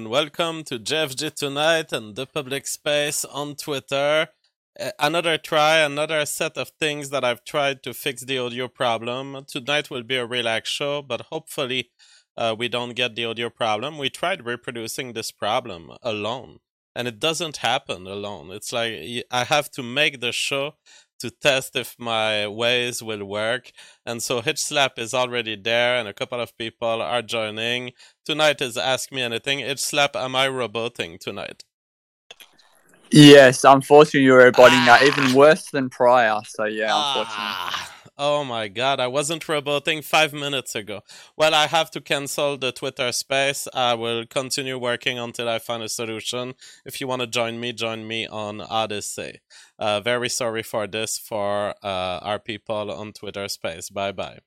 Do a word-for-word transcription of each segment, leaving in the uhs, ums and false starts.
and welcome to J F G Tonight and the public space on Twitter. Uh, another try, another set of things that I've tried to fix the audio problem. Tonight will be a relaxed show, but hopefully uh, we don't get the audio problem. We tried reproducing this problem alone, and it doesn't happen alone. It's like I have to make the show to test if my ways will work. And so Hitch Slap is already there, and a couple of people are joining. Tonight is Ask Me Anything. Hitch Slap, am I roboting tonight? Yes, unfortunately you're roboting ah. that even worse than prior. So yeah, unfortunately. Ah. Oh my god, I wasn't roboting five minutes ago. Well, I have to cancel the Twitter space. I will continue working until I find a solution. If you want to join me, join me on Odyssey. Uh, very sorry for this for uh, our people on Twitter space. Bye-bye.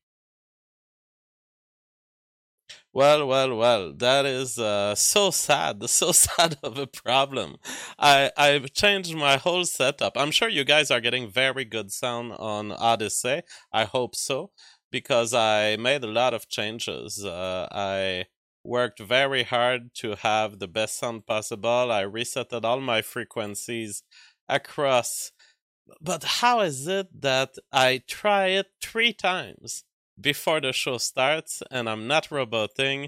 Well, well, well, that is uh, so sad, so sad of a problem. I, I've changed my whole setup. I'm sure you guys are getting very good sound on Odyssey. I hope so, because I made a lot of changes. Uh, I worked very hard to have the best sound possible. I resetted all my frequencies across. But how is it that I try it three times before the show starts, and I'm not roboting,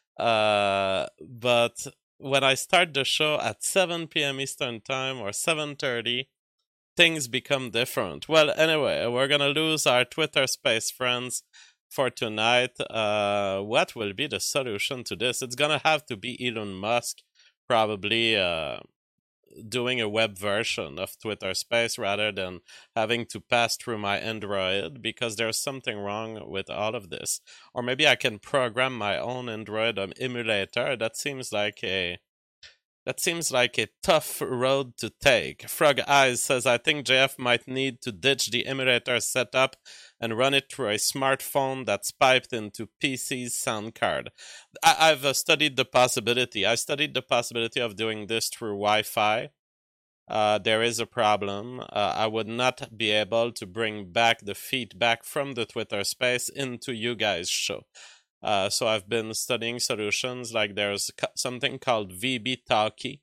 uh, but when I start the show at seven p.m. Eastern Time or seven thirty, things become different. Well, anyway, we're gonna lose our Twitter space friends for tonight. Uh, what will be the solution to this? It's gonna have to be Elon Musk, probably, uh, doing a web version of Twitter Space rather than having to pass through my Android, because there's something wrong with all of this. Or maybe I can program my own Android um, emulator. That seems like a that seems like a tough road to take. Frog Eyes says, I think J F might need to ditch the emulator setup and run it through a smartphone that's piped into P C's sound card. I- I've uh, studied the possibility. I studied the possibility of doing this through Wi-Fi. Uh, there is a problem. Uh, I would not be able to bring back the feedback from the Twitter space into you guys' show. Uh, so I've been studying solutions, like there's something called V B Talkie,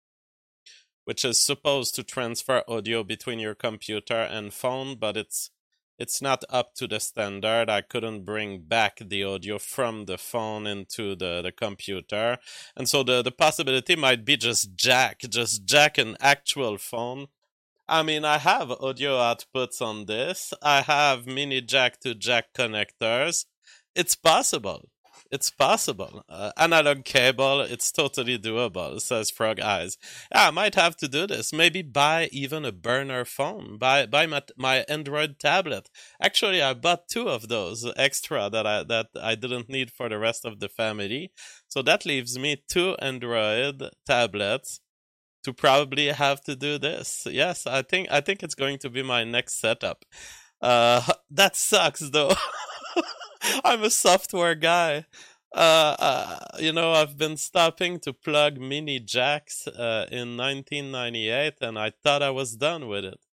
which is supposed to transfer audio between your computer and phone, but it's it's not up to the standard. I couldn't bring back the audio from the phone into the, the computer. And so the, the possibility might be just jack, just jack an actual phone. I mean, I have audio outputs on this. I have mini jack to jack connectors. It's possible. It's possible. Uh, analog cable, it's totally doable, says Frog Eyes. Yeah, I might have to do this. Maybe buy even a burner phone. Buy buy my, my Android tablet. Actually, I bought two of those extra that I that I didn't need for the rest of the family. So that leaves me two Android tablets to probably have to do this. Yes, I think I think it's going to be my next setup. Uh, that sucks, though. I'm a software guy. Uh, uh, you know, I've been stopping to plug mini jacks uh, in nineteen ninety-eight, and I thought I was done with it.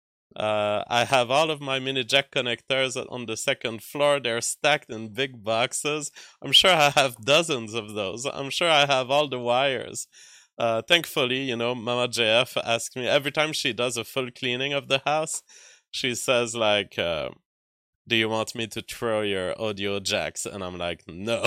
Uh, I have all of my mini jack connectors on the second floor. They're stacked in big boxes. I'm sure I have dozens of those. I'm sure I have all the wires. Uh, thankfully, you know, Mama J F asks me every time she does a full cleaning of the house. She says, like, uh, do you want me to throw your audio jacks? And I'm like, no.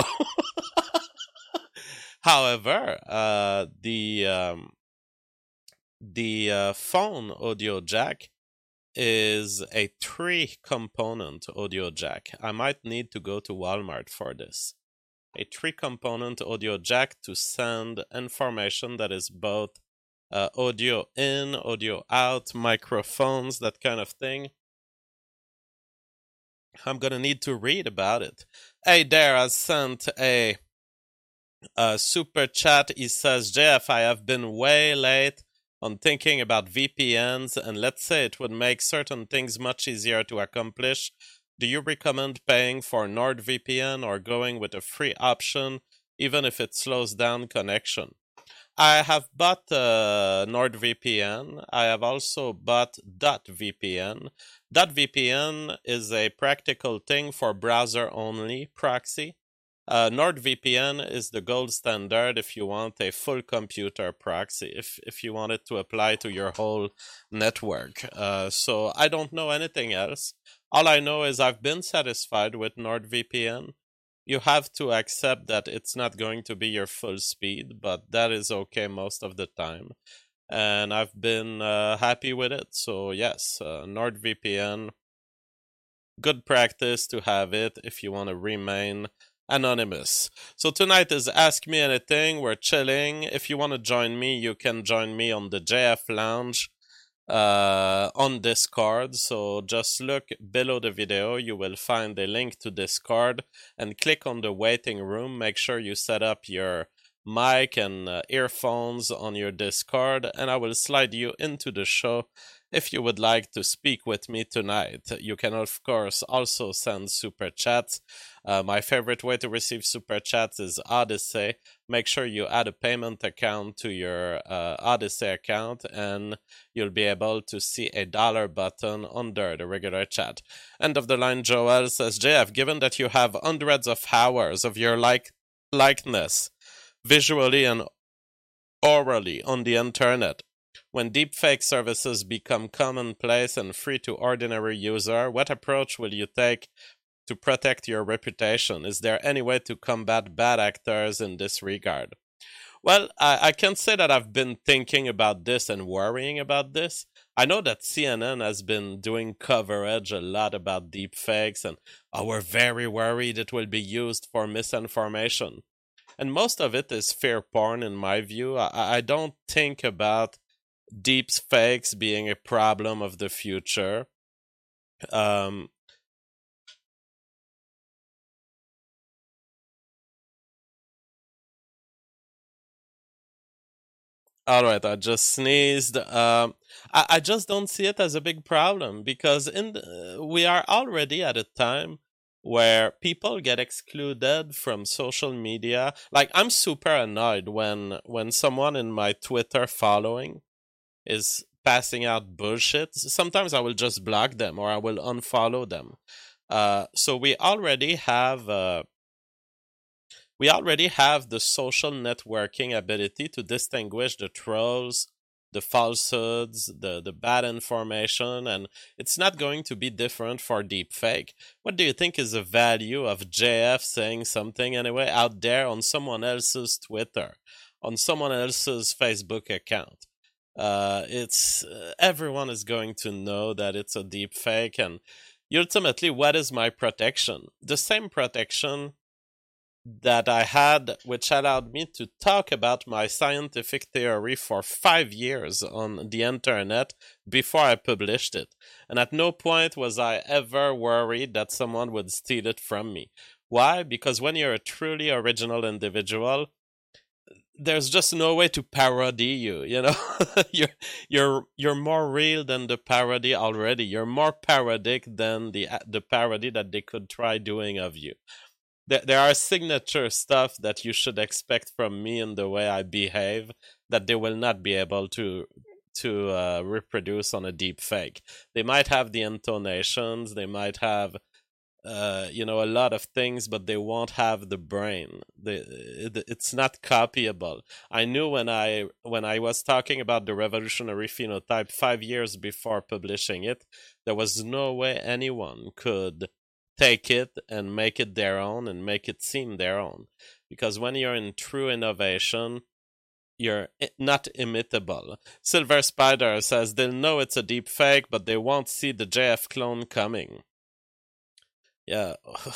However, uh, the um, the uh, phone audio jack is a three-component audio jack. I might need to go to Walmart for this. A three-component audio jack to send information that is both uh, audio in, audio out, microphones, that kind of thing. I'm gonna need to read about it. Hey, there, I sent a, a super chat. He says, J F, I have been way late on thinking about V P Ns, and let's say it would make certain things much easier to accomplish. Do you recommend paying for NordVPN or going with a free option, even if it slows down connection? I have bought uh, NordVPN. I have also bought .vpn. .vpn is a practical thing for browser-only proxy. Uh, NordVPN is the gold standard if you want a full computer proxy, if if you want it to apply to your whole network. Uh, so I don't know anything else. All I know is I've been satisfied with NordVPN. You have to accept that it's not going to be your full speed, but that is okay most of the time. And I've been uh, happy with it. So yes, uh, NordVPN, good practice to have it if you want to remain anonymous. So tonight is Ask Me Anything. We're chilling. If you want to join me, you can join me on the J F Lounge uh, on Discord. So just look below the video. You will find a link to Discord and click on the waiting room. Make sure you set up your mic and uh, earphones on your Discord, and I will slide you into the show if you would like to speak with me tonight. You can, of course, also send super chats. Uh, my favorite way to receive super chats is Odyssey. Make sure you add a payment account to your uh, Odyssey account, and you'll be able to see a dollar button under the regular chat. End of the line, Joel says, J F, given that you have hundreds of hours of your like likeness, visually and orally on the internet, when deepfake services become commonplace and free to ordinary user, what approach will you take to protect your reputation? Is there any way to combat bad actors in this regard? Well, I, I can say that I've been thinking about this and worrying about this. I know that C N N has been doing coverage a lot about deepfakes, and oh, we're very worried it will be used for misinformation. And most of it is fear porn, in my view. I, I don't think about deep fakes being a problem of the future. Um, all right, I just sneezed. Um, I, I just don't see it as a big problem because in the, we are already at a time where people get excluded from social media. Like, I'm super annoyed when when someone in my Twitter following is passing out bullshit. Sometimes I will just block them or I will unfollow them. Uh, so we already have uh, we already have the social networking ability to distinguish the trolls, the falsehoods, the, the bad information, and it's not going to be different for deepfake. What do you think is the value of J F saying something anyway out there on someone else's Twitter, on someone else's Facebook account? Uh, it's uh, everyone is going to know that it's a deep fake, and ultimately, what is my protection? The same protection that I had, which allowed me to talk about my scientific theory for five years on the internet before I published it. And at no point was I ever worried that someone would steal it from me. Why? Because when you're a truly original individual, there's just no way to parody you, you know. you're you're you're more real than the parody already. You're more parodic than the the parody that they could try doing of you. There there are signature stuff that you should expect from me in the way I behave that they will not be able to to uh, reproduce on a deep fake. They might have the intonations, they might have uh, you know, a lot of things, but they won't have the brain. They, it, it's not copyable. I knew when I when I was talking about the revolutionary phenotype five years before publishing it, there was no way anyone could take it and make it their own and make it seem their own. Because when you're in true innovation, you're not imitable. Silver Spider says they'll know it's a deep fake, but they won't see the J F clone coming. Yeah,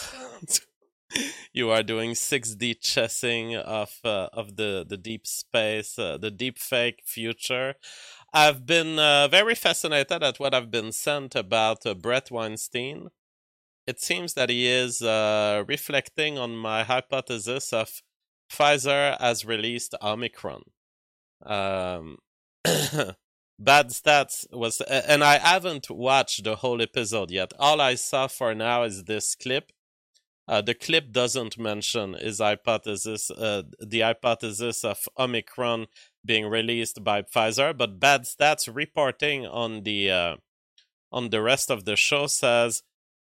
you are doing six D chessing of uh, of the the deep space, uh, the deep fake future. I've been uh, very fascinated at what I've been sent about uh, Brett Weinstein. It seems that he is uh, reflecting on my hypothesis of Pfizer has released Omicron. Um, Bad Stats was, and I haven't watched the whole episode yet. All I saw for now is this clip. Uh, the clip doesn't mention his hypothesis, uh, the hypothesis of Omicron being released by Pfizer, but Bad Stats reporting on the uh, on the rest of the show says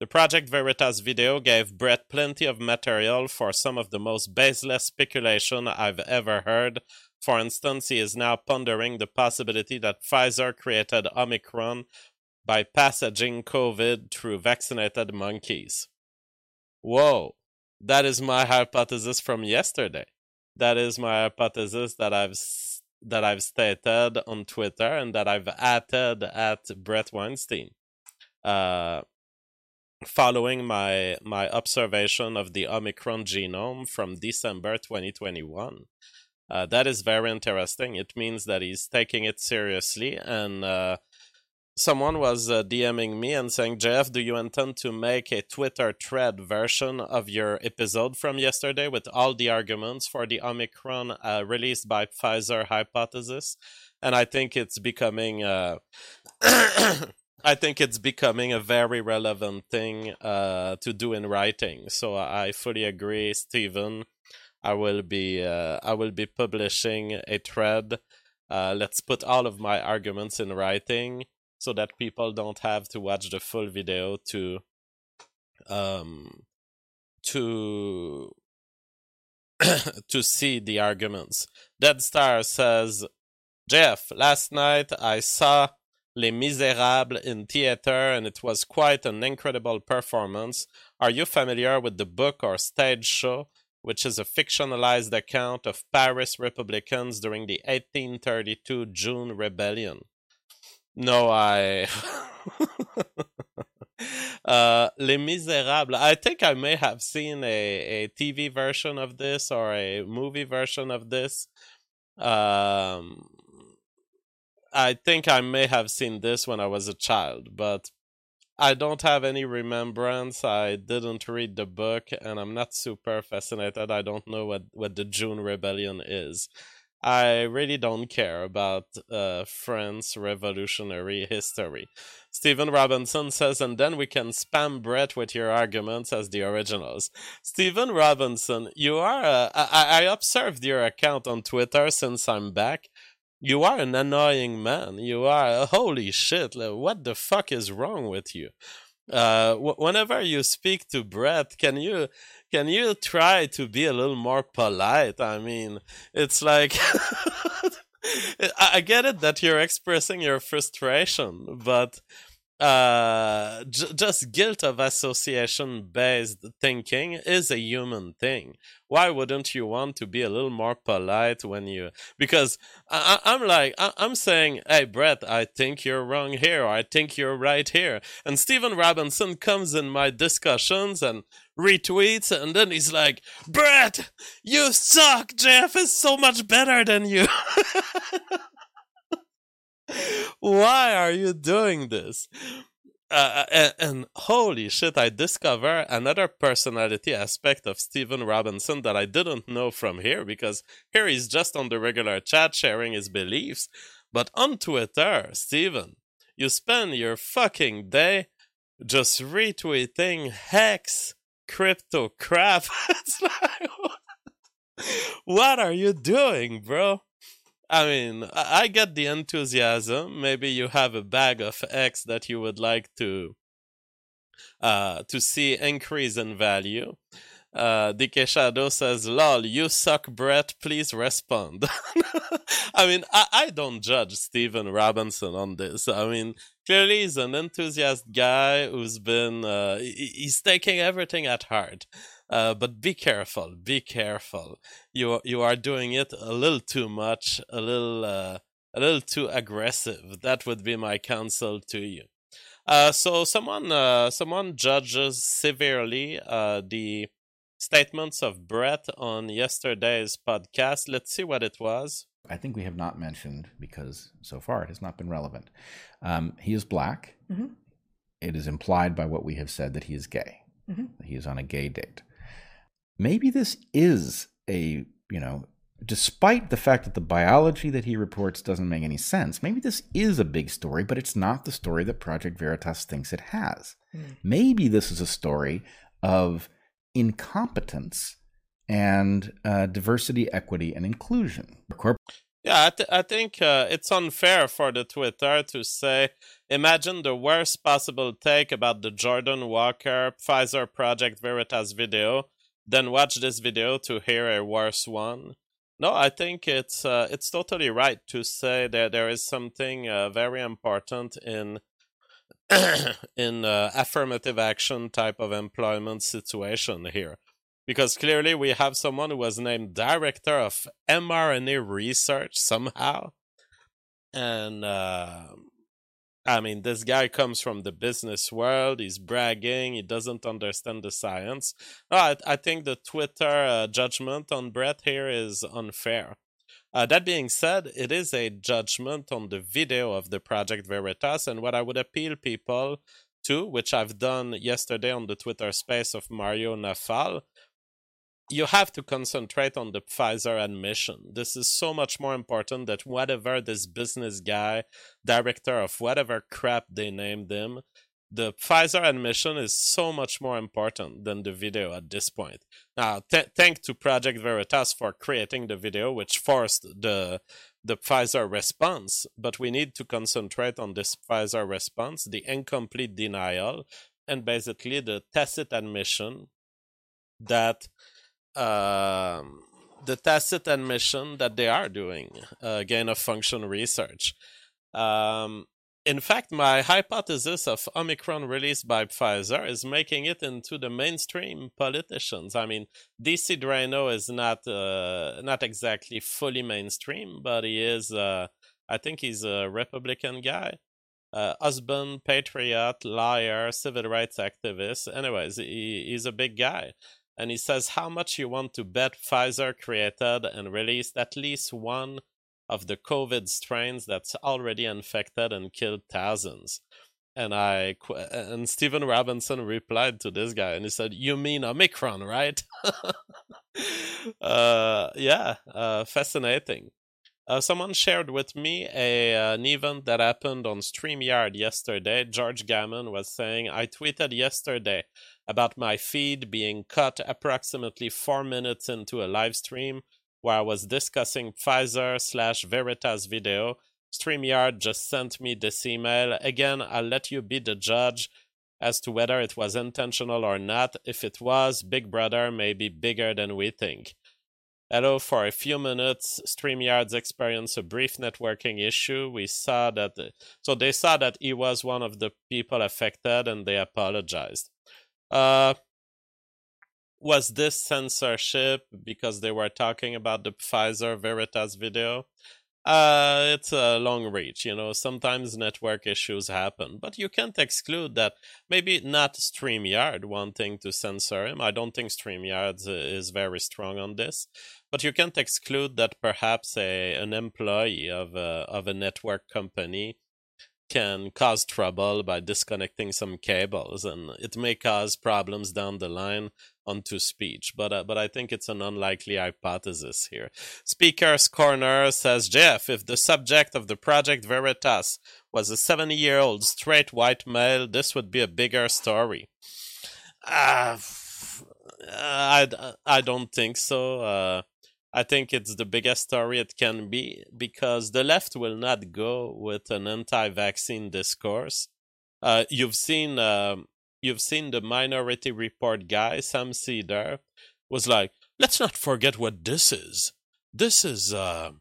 The Project Veritas video gave Brett plenty of material for some of the most baseless speculation I've ever heard. For instance, he is now pondering the possibility that Pfizer created Omicron by passaging COVID through vaccinated monkeys. Whoa, that is my hypothesis from yesterday. That is my hypothesis that I've that I've stated on Twitter and that I've added at Brett Weinstein. Uh, following my my observation of the Omicron genome from December twenty twenty-one. Uh, that is very interesting. It means that he's taking it seriously, and uh, someone was uh, DMing me and saying, Jeff, do you intend to make a Twitter thread version of your episode from yesterday with all the arguments for the Omicron uh, released by Pfizer hypothesis? And I think it's becoming... Uh, I think it's becoming a very relevant thing uh, to do in writing. So I fully agree, Stephen. I will be uh, I will be publishing a thread. Uh, let's put all of my arguments in writing so that people don't have to watch the full video to um to to see the arguments. Dead Star says, Jeff, last night I saw Les Miserables in theater, and it was quite an incredible performance. Are you familiar with the book or stage show, which is a fictionalized account of Paris Republicans during the eighteen thirty-two June Rebellion? No, I... uh, Les Miserables. I think I may have seen a, a T V version of this or a movie version of this. Um... I think I may have seen this when I was a child, but I don't have any remembrance. I didn't read the book, and I'm not super fascinated. I don't know what, what the June Rebellion is. I really don't care about uh, France revolutionary history. Stephen Robinson says, and then we can spam Brett with your arguments as the originals. Stephen Robinson, you are... Uh, I, I observed your account on Twitter since I'm back. You are an annoying man. You are, holy shit, what the fuck is wrong with you? Uh, w- whenever you speak to Brett, can you can you try to be a little more polite? I mean, it's like, I get it that you're expressing your frustration, but uh, j- just guilt of association-based thinking is a human thing. Why wouldn't you want to be a little more polite when you... Because I, I'm like, I, I'm saying, hey, Brett, I think you're wrong here, or I think you're right here. And Stephen Robinson comes in my discussions and retweets, and then he's like, Brett, you suck! Jeff is so much better than you! Why are you doing this? Uh, and, and holy shit, I discover another personality aspect of Stephen Robinson that I didn't know from here, because here he's just on the regular chat sharing his beliefs. But on Twitter, Stephen, you spend your fucking day just retweeting hex crypto crap. It's like, what are you doing, bro? I mean, I get the enthusiasm. Maybe you have a bag of X that you would like to uh, to see increase in value. Uh, D K Shadow says, lol, you suck, Brett, please respond. I mean, I, I don't judge Stephen Robinson on this. I mean, clearly he's an enthusiast guy who's been, uh, he, he's taking everything at heart. Uh, but be careful, be careful. You you are doing it a little too much, a little uh, a little too aggressive. That would be my counsel to you. Uh, so someone uh, someone judges severely uh, the statements of Brett on yesterday's podcast. Let's see what it was. I think we have not mentioned, because so far it has not been relevant. Um, he is black. Mm-hmm. It is implied by what we have said that he is gay. Mm-hmm. He is on a gay date. Maybe this is a, you know, despite the fact that the biology that he reports doesn't make any sense, maybe this is a big story, but it's not the story that Project Veritas thinks it has. Mm. Maybe this is a story of incompetence and uh, diversity, equity, and inclusion. Yeah, I, th- I think uh, it's unfair for the Twitter to say, imagine the worst possible take about the Jordan Walker Pfizer Project Veritas video, then watch this video to hear a worse one. No, I think it's uh, it's totally right to say that there is something uh, very important in in uh, affirmative action type of employment situation here. Because clearly we have someone who was named director of mRNA research somehow. And, uh, I mean, this guy comes from the business world. He's bragging. He doesn't understand the science. No, I, I think the Twitter uh, judgment on Brett here is unfair. Uh, that being said, it is a judgment on the video of the Project Veritas, and what I would appeal people to, which I've done yesterday on the Twitter space of Mario Nafal, you have to concentrate on the Pfizer admission. This is so much more important than whatever this business guy, director of whatever crap they named him. The Pfizer admission is so much more important than the video at this point. Now, th- thank to Project Veritas for creating the video, which forced the the Pfizer response. But we need to concentrate on this Pfizer response, the incomplete denial, and basically the tacit admission that um, the tacit admission that they are doing uh, gain of function research. Um, In fact, my hypothesis of Omicron released by Pfizer is making it into the mainstream politicians. I mean, D C Drano is not uh, not exactly fully mainstream, but he is, uh, I think he's a Republican guy. Uh, husband, patriot, liar, civil rights activist. Anyways, he, he's a big guy. And he says how much you want to bet Pfizer created and released at least one of the COVID strains that's already infected and killed thousands. And I and Stephen Robinson replied to this guy, and he said, "You mean Omicron, right?" uh, yeah, uh, fascinating. Uh, someone shared with me a uh, an event that happened on StreamYard yesterday. George Gammon was saying, "I tweeted yesterday about my feed being cut approximately four minutes into a live stream where I was discussing Pfizer slash Veritas video. StreamYard just sent me this email. Again, I'll let you be the judge as to whether it was intentional or not. If it was, Big Brother may be bigger than we think. Hello, for a few minutes, StreamYards experienced a brief networking issue. We saw that, so they saw that he was one of the people affected and they apologized. Uh, Was this censorship because they were talking about the Pfizer Veritas video? Uh, it's a long reach, you know, sometimes network issues happen, but you can't exclude that maybe not StreamYard wanting to censor him. I don't think StreamYard is very strong on this, but you can't exclude that perhaps a an employee of a, of a network company can cause trouble by disconnecting some cables, and it may cause problems down the line onto speech. But uh, but I think it's an unlikely hypothesis here. Speaker's Corner says, Jeff, if the subject of the Project Veritas was a seventy-year-old straight white male, this would be a bigger story. Uh, I, I don't think so. Uh, I think it's the biggest story it can be because the left will not go with an anti-vaccine discourse. Uh, you've seen uh, you've seen the Minority Report guy, Sam Cedar, was like, let's not forget what this is. This is uh,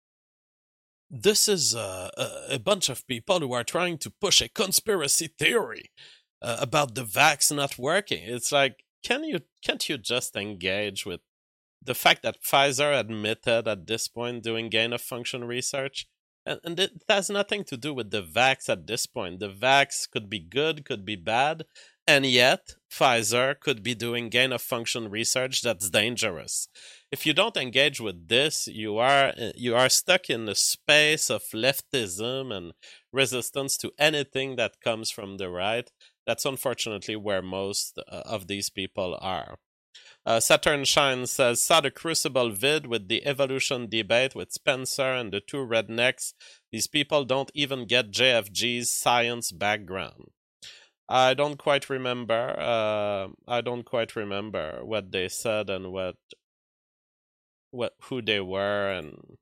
this is uh, a, a bunch of people who are trying to push a conspiracy theory uh, about the vax not working. It's like, can you can't you just engage with the fact that Pfizer admitted at this point doing gain-of-function research, and, and it has nothing to do with the vax at this point. The vax could be good, could be bad, and yet Pfizer could be doing gain-of-function research that's dangerous. If you don't engage with this, you are you are stuck in the space of leftism and resistance to anything that comes from the right. That's unfortunately where most uh, of these people are. Uh, Saturn Shine says, saw the Crucible vid with the evolution debate with Spencer and the two rednecks. These people don't even get J F G's science background. I don't quite remember. Uh, I don't quite remember what they said and what, what who they were, and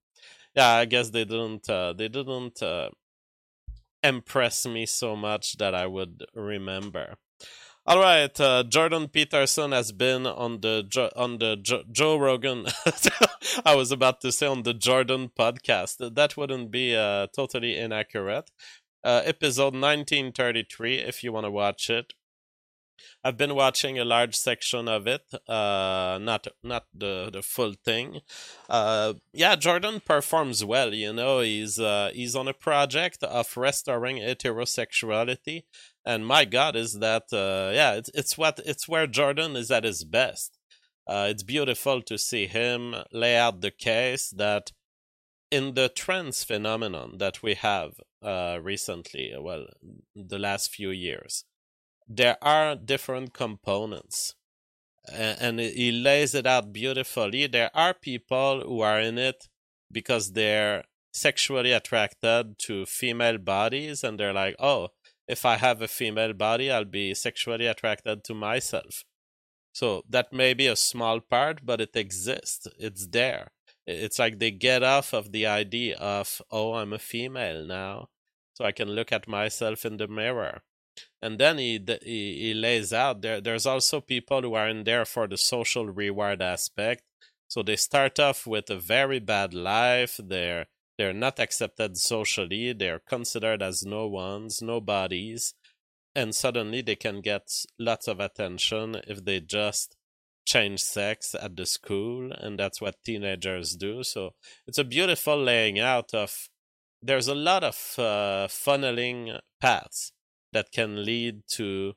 yeah, I guess they didn't uh, they didn't uh, impress me so much that I would remember. All right, uh, Jordan Peterson has been on the jo- on the jo- Joe Rogan. I was about to say on the Jordan podcast. That wouldn't be uh, totally inaccurate. Uh, episode nineteen thirty-three, if you want to watch it. I've been watching a large section of it, uh, not not the the full thing. Uh, yeah, Jordan performs well. You know, he's uh, he's on a project of restoring heterosexuality, and my God, is that uh, yeah, it's it's what it's where Jordan is at his best. Uh, it's beautiful to see him lay out the case that in the trans phenomenon that we have uh, recently, well, the last few years, there are different components, and he lays it out beautifully. There are people who are in it because they're sexually attracted to female bodies, and they're like, oh, if I have a female body, I'll be sexually attracted to myself. So that may be a small part, but it exists. It's there. It's like they get off of the idea of, oh, I'm a female now, so I can look at myself in the mirror. And then he, he he lays out there. There's also people who are in there for the social reward aspect. So they start off with a very bad life. They're they're not accepted socially. They're considered as no ones, nobodies, and suddenly they can get lots of attention if they just change sex at the school, and that's what teenagers do. So it's a beautiful laying out of. There's a lot of uh, funneling paths that can lead to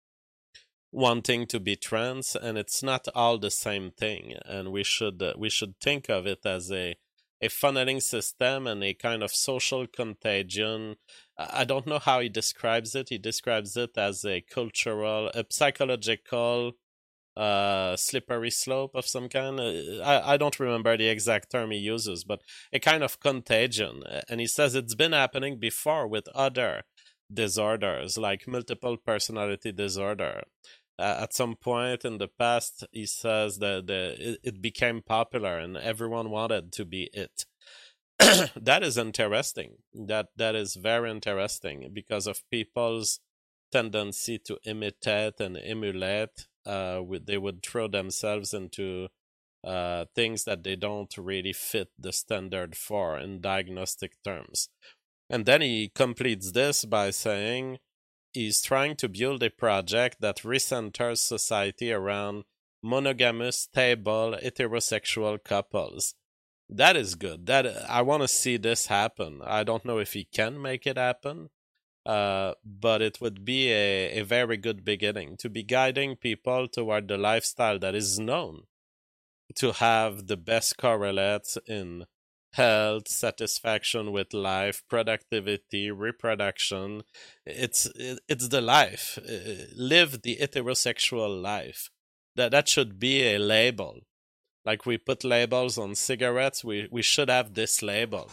wanting to be trans, and it's not all the same thing. And we should uh, we should think of it as a a funneling system and a kind of social contagion. I don't know how he describes it. He describes it as a cultural, a psychological uh slippery slope of some kind. uh, I, I don't remember the exact term he uses, but a kind of contagion. And he says it's been happening before with other disorders like multiple personality disorder. Uh, at some point in the past, he says that the, it, it became popular and everyone wanted to be it. That is interesting. That that is very interesting because of people's tendency to imitate and emulate. Uh, they would throw themselves into uh, things that they don't really fit the standard for in diagnostic terms. And then he completes this by saying he's trying to build a project that recenters society around monogamous, stable, heterosexual couples. That is good. That I want to see this happen. I don't know if he can make it happen, uh, but it would be a, a very good beginning to be guiding people toward the lifestyle that is known to have the best correlates in health, satisfaction with life, productivity, reproduction. It's it, it's the life. Uh, live the heterosexual life. That that should be a label. Like we put labels on cigarettes, we, we should have this label.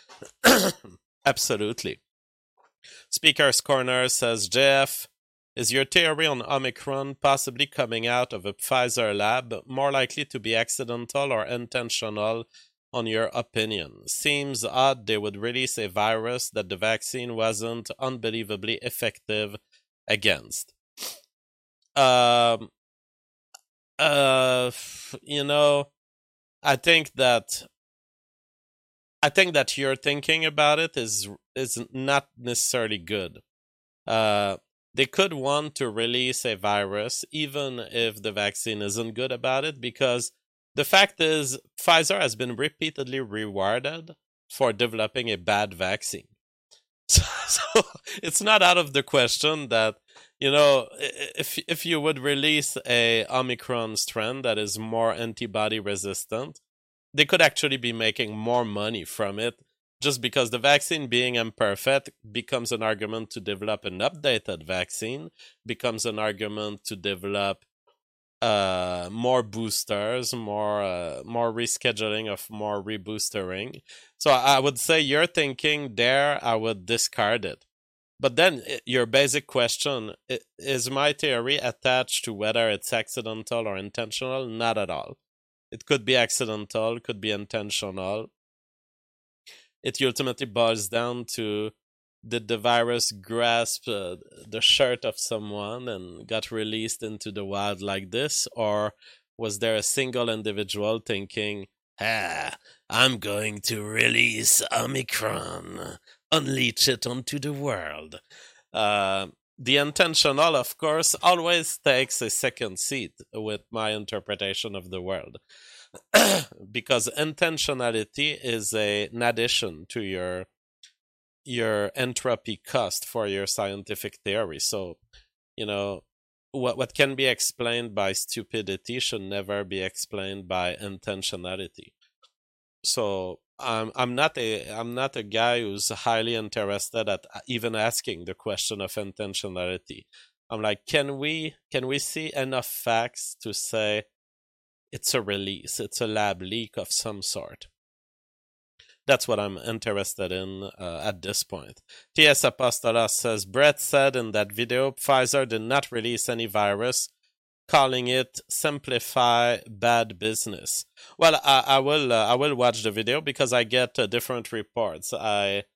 Absolutely. Speaker's Corner says, J F, is your theory on Omicron possibly coming out of a Pfizer lab more likely to be accidental or intentional, on your opinion? Seems odd they would release a virus that the vaccine wasn't unbelievably effective against. Um, uh, you know, I think that I think that your thinking about it is is not necessarily good. Uh, they could want to release a virus even if the vaccine isn't good about it, because the fact is Pfizer has been repeatedly rewarded for developing a bad vaccine. So, so it's not out of the question that, you know, if if you would release a Omicron strand that is more antibody resistant, they could actually be making more money from it, just because the vaccine being imperfect becomes an argument to develop an updated vaccine, becomes an argument to develop uh, more boosters, more uh, more rescheduling of more reboostering. So I would say your thinking there, I would discard it. But then your basic question, is my theory attached to whether it's accidental or intentional? Not at all. It could be accidental, could be intentional. it ultimately boils down to, did the virus grasp uh, the shirt of someone and got released into the wild like this? Or was there a single individual thinking, ah, I'm going to release Omicron, unleash it onto the world? Uh, the intentional, of course, always takes a second seat with my interpretation of the world. Because intentionality is a, an addition to your your entropy cost for your scientific theory. So, you know, what what can be explained by stupidity should never be explained by intentionality. So I'm I'm not a I'm not a guy who's highly interested at even asking the question of intentionality. I'm like, can we can we see enough facts to say it's a release, it's a lab leak of some sort? That's what I'm interested in uh, at this point. T S Apostolos says, Brett said in that video, Pfizer did not release any virus, calling it simplify bad business. Well, I, I will uh, I will watch the video because I get uh, different reports. I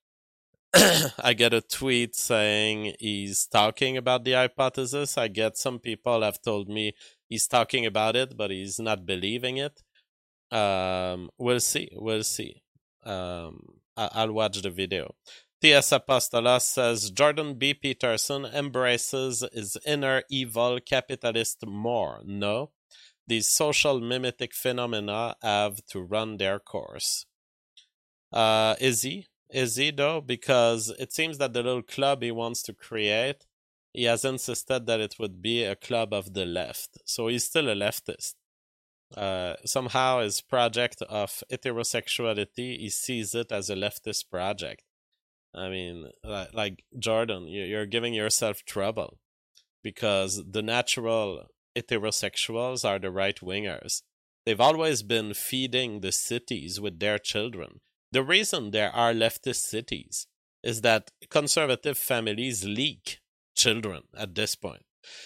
I get a tweet saying he's talking about the hypothesis. I get some people have told me he's talking about it, but he's not believing it. Um, we'll see. We'll see. Um, I- I'll watch the video. T S Apostolos says, Jordan B. Peterson embraces his inner evil capitalist more. No, these social mimetic phenomena have to run their course. Uh, is he? Is he, though? Because it seems that the little club he wants to create, he has insisted that it would be a club of the left. So he's still a leftist. Uh, somehow his project of heterosexuality, he sees it as a leftist project. I mean, like, like Jordan, you're giving yourself trouble because the natural heterosexuals are the right-wingers. They've always been feeding the cities with their children. The reason there are leftist cities is that conservative families leak children at this point.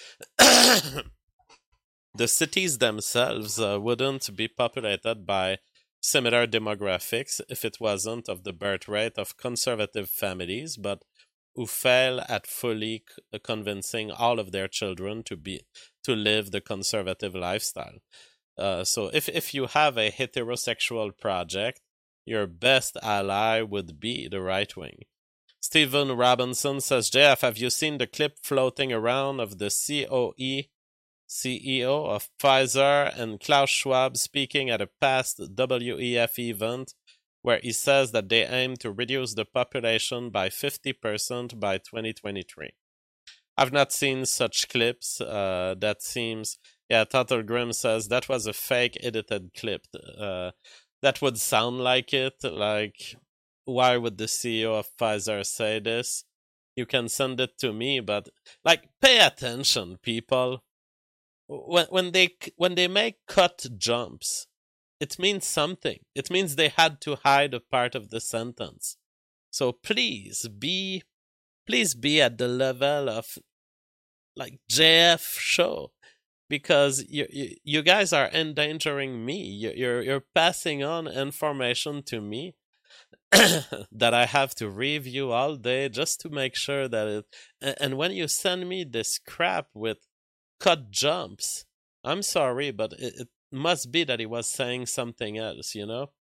The cities themselves uh, wouldn't be populated by similar demographics if it wasn't of the birth rate of conservative families, but who fail at fully c- convincing all of their children to be to live the conservative lifestyle. Uh, so if, if you have a heterosexual project, your best ally would be the right wing. Stephen Robinson says, J F, have you seen the clip floating around of the C O E C E O of Pfizer and Klaus Schwab speaking at a past W E F event where he says that they aim to reduce the population by fifty percent by twenty twenty-three. I've not seen such clips. Uh, that seems... Yeah, Total Grim says that was a fake edited clip. Uh, that would sound like it. Like, why would the C E O of Pfizer say this? You can send it to me, but, like, pay attention, people. When when they when they make cut jumps, it means something. It means they had to hide a part of the sentence. So please be, please be at the level of like J F show, because you you, you guys are endangering me. You, you're you're passing on information to me that I have to review all day just to make sure that it. And, and when you send me this crap with cut jumps, I'm sorry, but it, it must be that he was saying something else, you know?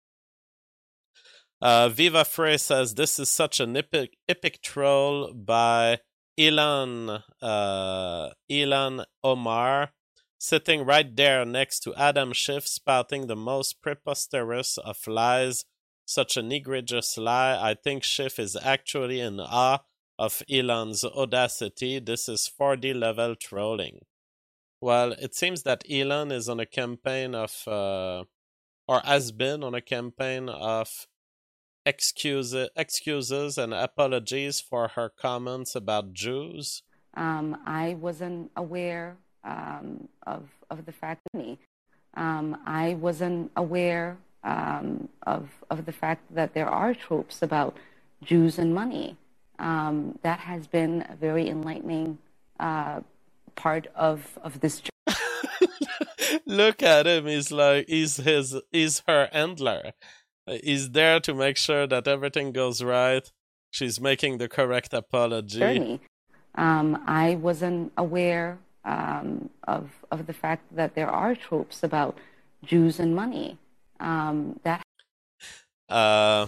Uh, Viva Frey says, this is such an epic, epic troll by Ilan, uh, Ilan Omar, sitting right there next to Adam Schiff, spouting the most preposterous of lies. Such an egregious lie. I think Schiff is actually in awe of Ilan's audacity. This is four D level trolling. Well, it seems that Elon is on a campaign of, uh, or has been on a campaign of excuse, excuses and apologies for her comments about Jews. Um, I wasn't aware um, of of the fact that me. Um, I wasn't aware um, of of the fact that there are tropes about Jews and money. Um, that has been a very enlightening uh, part of of this journey. Look at him. He's like he's his he's her handler. He's there to make sure that everything goes right. She's making the correct apology. Journey. Um, I wasn't aware um, of of the fact that there are tropes about Jews and money. Um, that. Uh,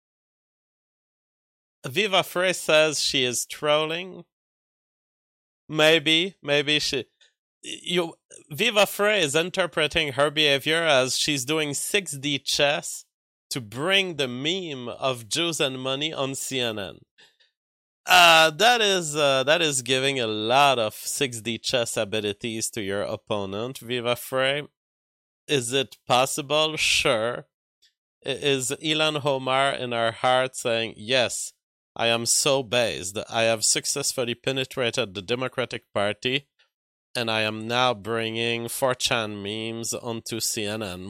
Viva Frey says she is trolling. Maybe, maybe she. You, Viva Frey is interpreting her behavior as she's doing six D chess to bring the meme of Jews and money on C N N. Uh, that is uh, that is giving a lot of six D chess abilities to your opponent, Viva Frey. Is it possible? Sure. Is Ilhan Omar in her heart saying, yes, I am so based. I have successfully penetrated the Democratic Party, and I am now bringing four chan memes onto C N N.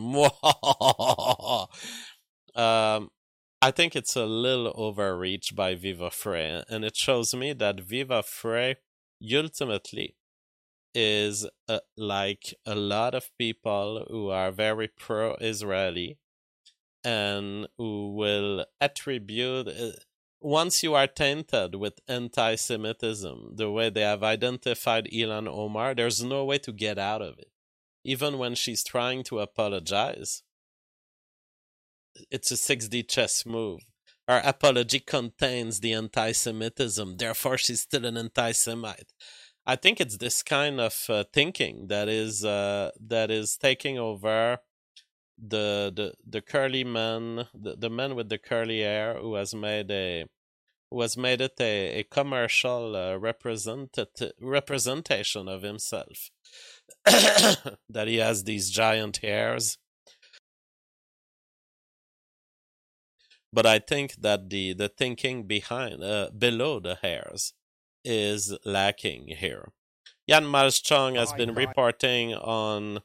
um, I think it's a little overreach by Viva Frey, and it shows me that Viva Frey ultimately is uh, like a lot of people who are very pro-Israeli and who will attribute, uh, once you are tainted with anti-Semitism, the way they have identified Ilhan Omar, there's no way to get out of it. Even when she's trying to apologize, it's a six D chess move. Her apology contains the anti-Semitism, therefore she's still an anti-Semite. I think it's this kind of uh, thinking that is uh, that is taking over the the the curly man, the, the man with the curly hair who has made a who has made it a, a commercial uh, representative representation of himself. That he has these giant hairs. But I think that the, the thinking behind uh, below the hairs is lacking here. Jan Malchong has been reporting on.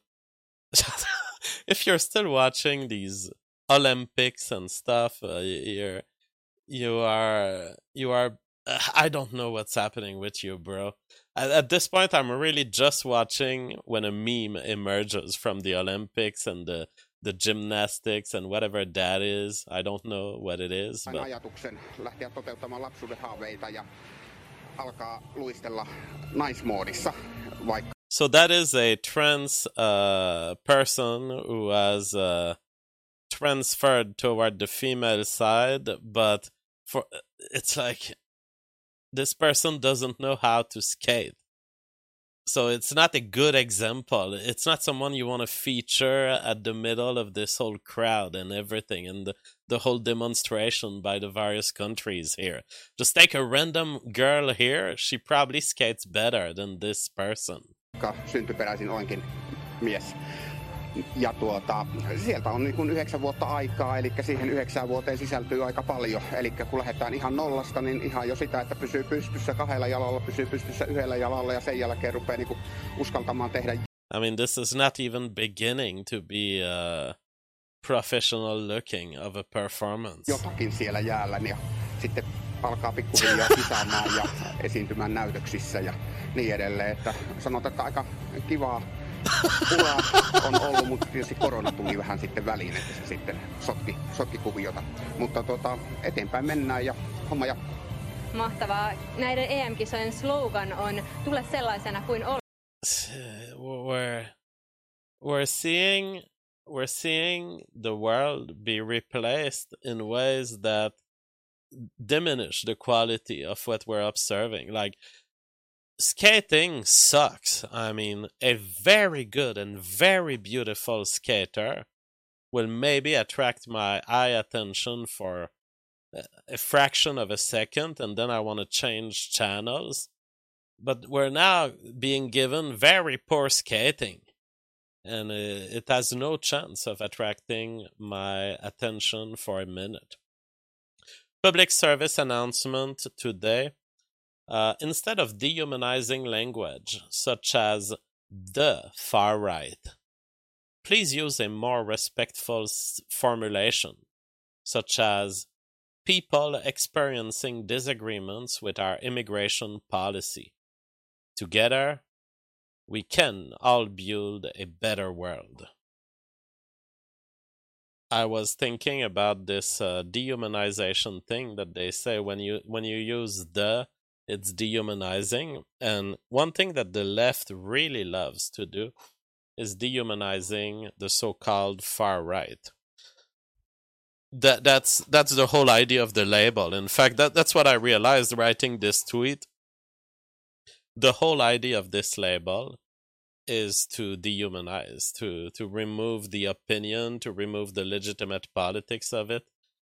If you're still watching these Olympics and stuff, uh, you're you are you are. Uh, I don't know what's happening with you, bro. At, at this point, I'm really just watching when a meme emerges from the Olympics and the the gymnastics and whatever that is. I don't know what it is, but ajatuksen lähteä toteuttamaan lapsuuden haaveita ja alkaa luistella naismoodissa vaikka. So that is a trans uh, person who has uh, transferred toward the female side, but for it's like this person doesn't know how to skate. So it's not a good example. It's not someone you want to feature at the middle of this whole crowd and everything, and the, the whole demonstration by the various countries here. Just take a random girl here. She probably skates better than this person. Syntyperäisin olenkin mies. Ja tuota, sieltä on niin kuin yhdeksän vuotta aikaa, eli siihen yhdeksään vuoteen sisältyy aika paljon. Eli kun lähdetään ihan nollasta, niin ihan jo sitä, että pysyy pystyssä kahdella jalalla, pysyy pystyssä yhdellä jalalla ja sen jälkeen rupeaa niin kuin uskaltamaan tehdä. I mean, this is not even beginning to be uh, professional looking of a performance. Jotakin siellä jäällä ja sitten alkaa pikkuhiljaa kisaamaan ja esiintymään näytöksissä ja niin edelleen. Että sanotaan, että aika kivaa uraa on ollut, mutta tietysti korona tuli vähän sitten väliin, että se sitten sotki, sotki kuviota. Mutta tuota, eteenpäin mennään ja homma jatkuu. Mahtavaa. Näiden E M-kisojen slogan on tule sellaisena kuin olet. We're, we're seeing we're seeing the world be replaced in ways that diminish the quality of what we're observing. Like, skating sucks. I mean, a very good and very beautiful skater will maybe attract my eye attention for a fraction of a second, and then I want to change channels. But we're now being given very poor skating, and it has no chance of attracting my attention for a minute. Public service announcement today. Uh, instead of dehumanizing language, such as the far right, please use a more respectful s- formulation, such as people experiencing disagreements with our immigration policy. Together, we can all build a better world. I was thinking about this uh, dehumanization thing that they say when you when you use the, it's dehumanizing. And one thing that the left really loves to do is dehumanizing the so-called far right. That that's that's the whole idea of the label. In fact, that that's what I realized writing this tweet. The whole idea of this label is to dehumanize, to to remove the opinion, to remove the legitimate politics of it,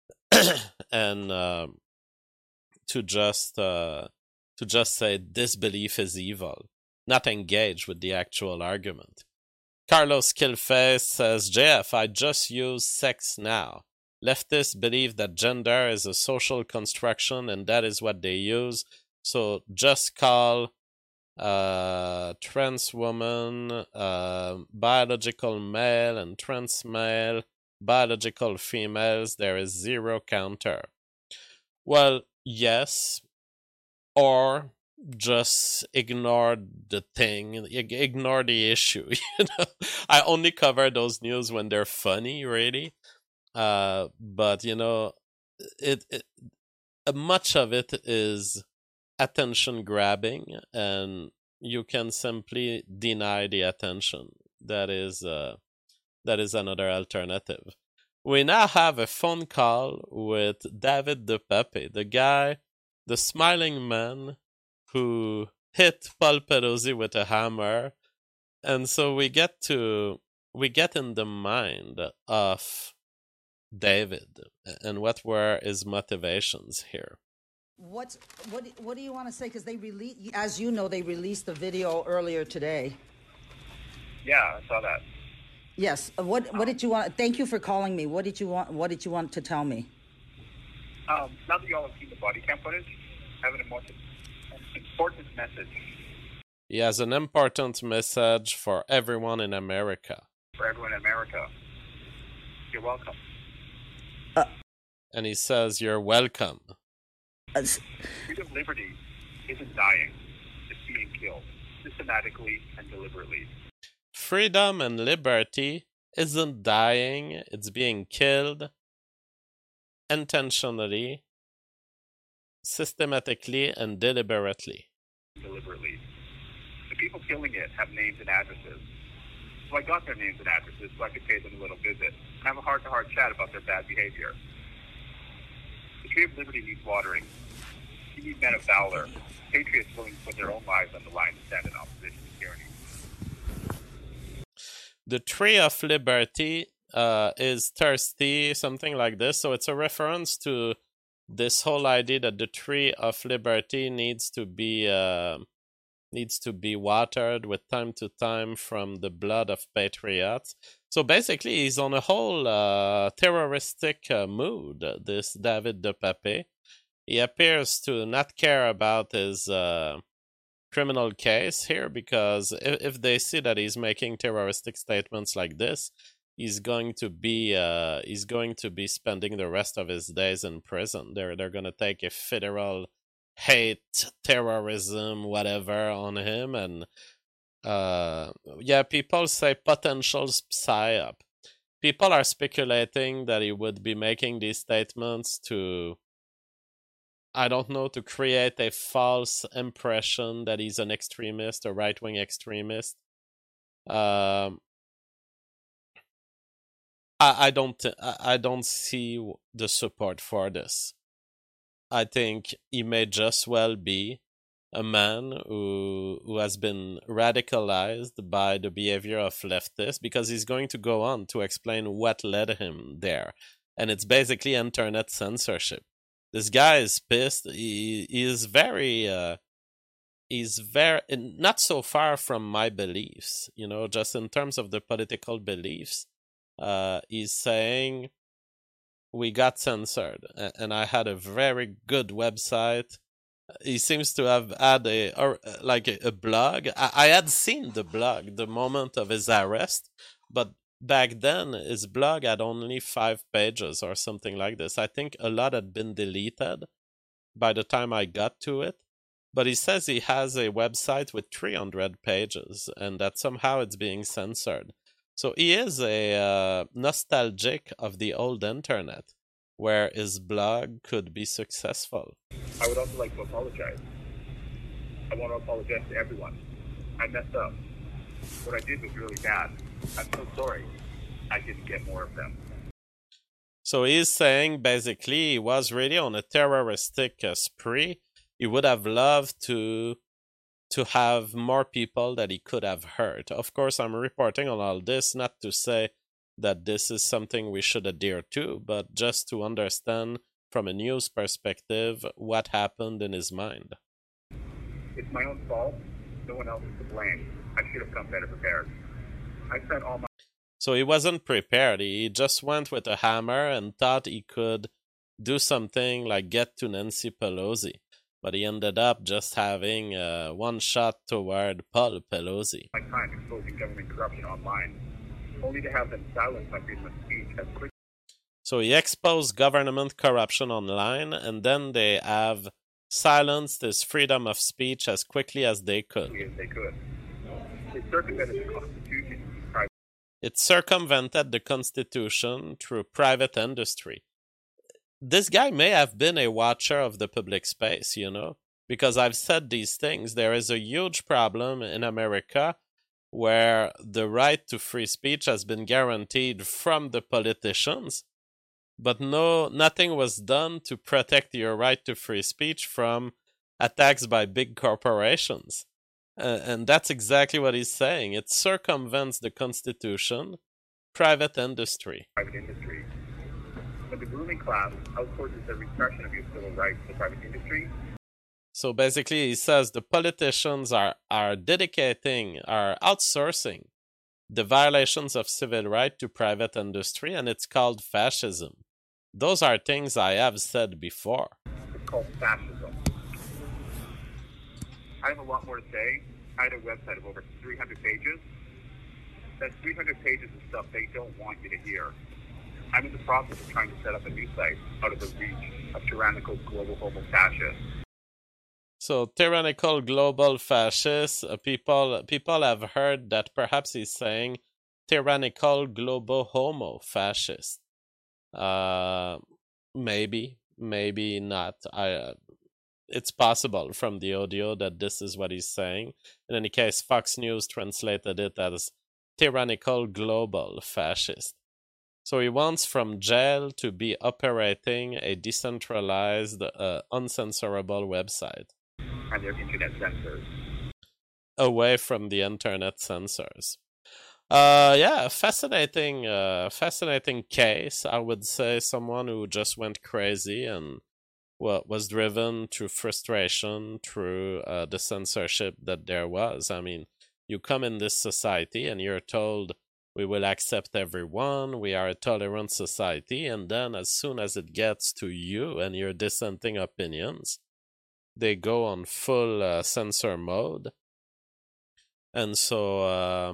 and um, to just uh, to just say this belief is evil, not engage with the actual argument. Carlos Killface says, J F, I just use sex now. Leftists believe that gender is a social construction and that is what they use. So just call uh, trans woman, uh, biological male, and trans male, biological females. There is zero counter. Well, yes, or just ignore the thing, ignore the issue. You know, I only cover those news when they're funny, really. Uh, but you know, it, it much of it is attention grabbing, and you can simply deny the attention. That is, uh, that is another alternative. We now have a phone call with David DePape, the guy, the smiling man who hit Paul Pelosi with a hammer, and so we get to we get in the mind of David and what were his motivations here. What's what? What do you want to say? Because they release, as you know, they released the video earlier today. Yeah, I saw that. Yes. What What did you want? Thank you for calling me. What did you want? What did you want to tell me? Um, now that you all have seen the body cam footage, I have an important, an important message. He has an important message for everyone in America. For everyone in America, you're welcome. Uh, and he says, "You're welcome." Uh, Freedom of liberty isn't dying; it's being killed systematically and deliberately. Freedom and liberty isn't dying; it's being killed intentionally, systematically, and deliberately. Deliberately. The people killing it have names and addresses. So I got their names and addresses so I could pay them a little visit and have a heart-to-heart chat about their bad behavior. The tree of liberty needs watering. You need men of valor, patriots willing to put their own lives on the line to stand in opposition to tyranny. The tree of liberty uh, is thirsty, something like this. So it's a reference to this whole idea that the tree of liberty needs to be uh, needs to be watered with time to time from the blood of patriots. So basically, he's on a whole uh, terroristic uh, mood, this David DePape. He appears to not care about his uh, criminal case here, because if, if they see that he's making terroristic statements like this, he's going to be uh, he's going to be spending the rest of his days in prison. They're they're going to take a federal hate, terrorism, whatever on him, and uh, yeah, people say potential psyop. People are speculating that he would be making these statements to, I don't know, to create a false impression that he's an extremist, a right-wing extremist. Um, I, I don't, I don't see the support for this. I think he may just well be a man who who has been radicalized by the behavior of leftists, because he's going to go on to explain what led him there. And it's basically internet censorship. This guy is pissed. He, he is very, uh, he's very, not so far from my beliefs, you know, just in terms of the political beliefs. Uh, he's saying, we got censored, and I had a very good website. He seems to have had a, or like a, a blog. I, I had seen the blog the moment of his arrest, but back then his blog had only five pages or something like this. I think a lot had been deleted by the time I got to it. But he says he has a website with three hundred pages, and that somehow it's being censored. So he is a uh, nostalgic of the old internet, where his blog could be successful. I would also like to apologize. I want to apologize to everyone. I messed up. What I did was really bad. I'm so sorry. I didn't get more of them. So he's saying basically he was really on a terroristic uh, spree. He would have loved to to have more people that he could have hurt. Of course, I'm reporting on all this not to say that this is something we should adhere to, but just to understand from a news perspective what happened in his mind. It's my own fault. No one else is to blame. I should have come better prepared. I spent all my... So he wasn't prepared. He just went with a hammer and thought he could do something like get to Nancy Pelosi. But he ended up just having uh, one shot toward Paul Pelosi. My time exposing government corruption online, only to have them silence my freedom of speech as quickly. So he exposed government corruption online, and then they have silenced his freedom of speech as quickly as they could. As they could. It circumvented the Constitution. It circumvented the Constitution through private industry. This guy may have been a watcher of the public space, you know, because I've said these things. There is a huge problem in America where the right to free speech has been guaranteed from the politicians, but no, nothing was done to protect your right to free speech from attacks by big corporations. Uh, and that's exactly what he's saying. It circumvents the Constitution, private industry. Private industry. When the ruling class outsources the repression of your civil rights to private industry. So basically, he says the politicians are, are dedicating, are outsourcing the violations of civil rights to private industry, and it's called fascism. Those are things I have said before. It's called fascism. I have a lot more to say. I had a website of over three hundred pages. That's three hundred pages of stuff they don't want you to hear. I'm in the process of trying to set up a new site out of the reach of tyrannical global homo fascists. So tyrannical global fascists, uh, people people have heard that perhaps he's saying tyrannical global homo fascist. Uh, maybe, maybe not. I. Uh, It's possible from the audio that this is what he's saying. In any case, Fox News translated it as tyrannical global fascist. So he wants from jail to be operating a decentralized, uh, uncensorable website. And their internet censors. Away from the internet censors. Uh, yeah, fascinating, uh, fascinating case. I would say someone who just went crazy and well, was driven through frustration, through uh, the censorship that there was. I mean, you come in this society and you're told we will accept everyone, we are a tolerant society, and then as soon as it gets to you and your dissenting opinions, they go on full uh, censor mode. And so, uh,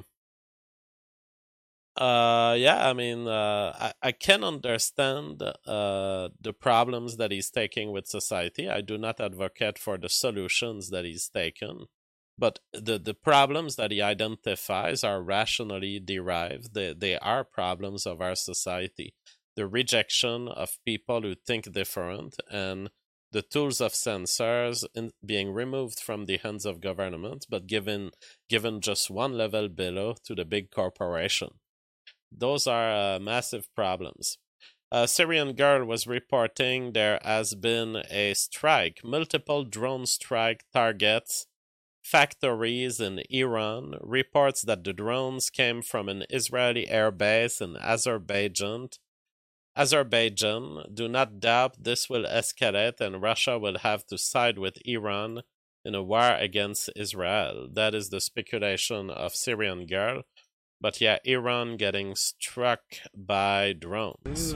Uh, yeah, I mean, uh, I, I can understand uh, the problems that he's taking with society. I do not advocate for the solutions that he's taken, but the, the problems that he identifies are rationally derived. They, they are problems of our society. The rejection of people who think different and the tools of censors in, being removed from the hands of government, but given, given just one level below to the big corporation. Those are uh, massive problems. A Syrian Girl was reporting there has been a strike, multiple drone strike targets, factories in Iran. Reports that the drones came from an Israeli airbase in Azerbaijan. Azerbaijan, do not doubt this will escalate and Russia will have to side with Iran in a war against Israel. That is the speculation of Syrian Girl. But yeah, Iran getting struck by drones.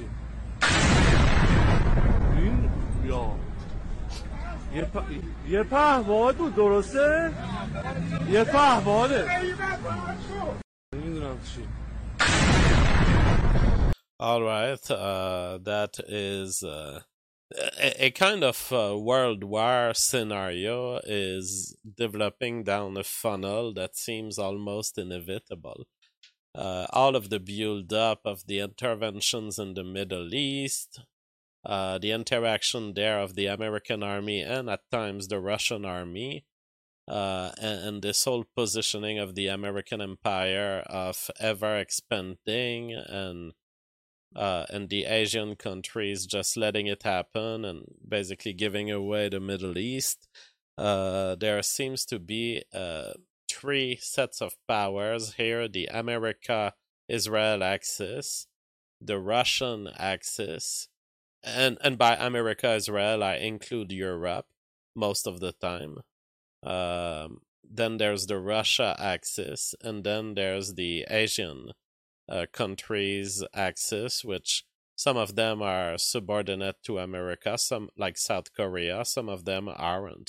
All right, uh, that is uh, a, a kind of uh, world war scenario is developing down a funnel that seems almost inevitable. uh, all of the build-up of the interventions in the Middle East, uh, the interaction there of the American army and at times the Russian army, uh, and, and this whole positioning of the American empire of ever expanding and uh, and the Asian countries just letting it happen and basically giving away the Middle East. Uh, there seems to be uh, three sets of powers here: the America-Israel axis, the Russian axis, and and by America-Israel I include Europe most of the time. Um, then there's the Russia axis, and then there's the Asian uh, countries axis, which some of them are subordinate to America, some like South Korea, some of them aren't.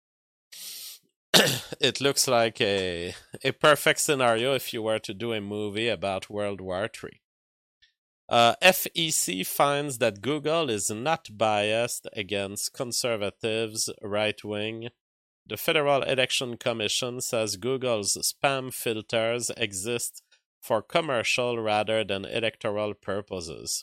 It looks like a a perfect scenario if you were to do a movie about World War Three. Uh, F E C finds that Google is not biased against conservatives, right-wing. The Federal Election Commission says Google's spam filters exist for commercial rather than electoral purposes.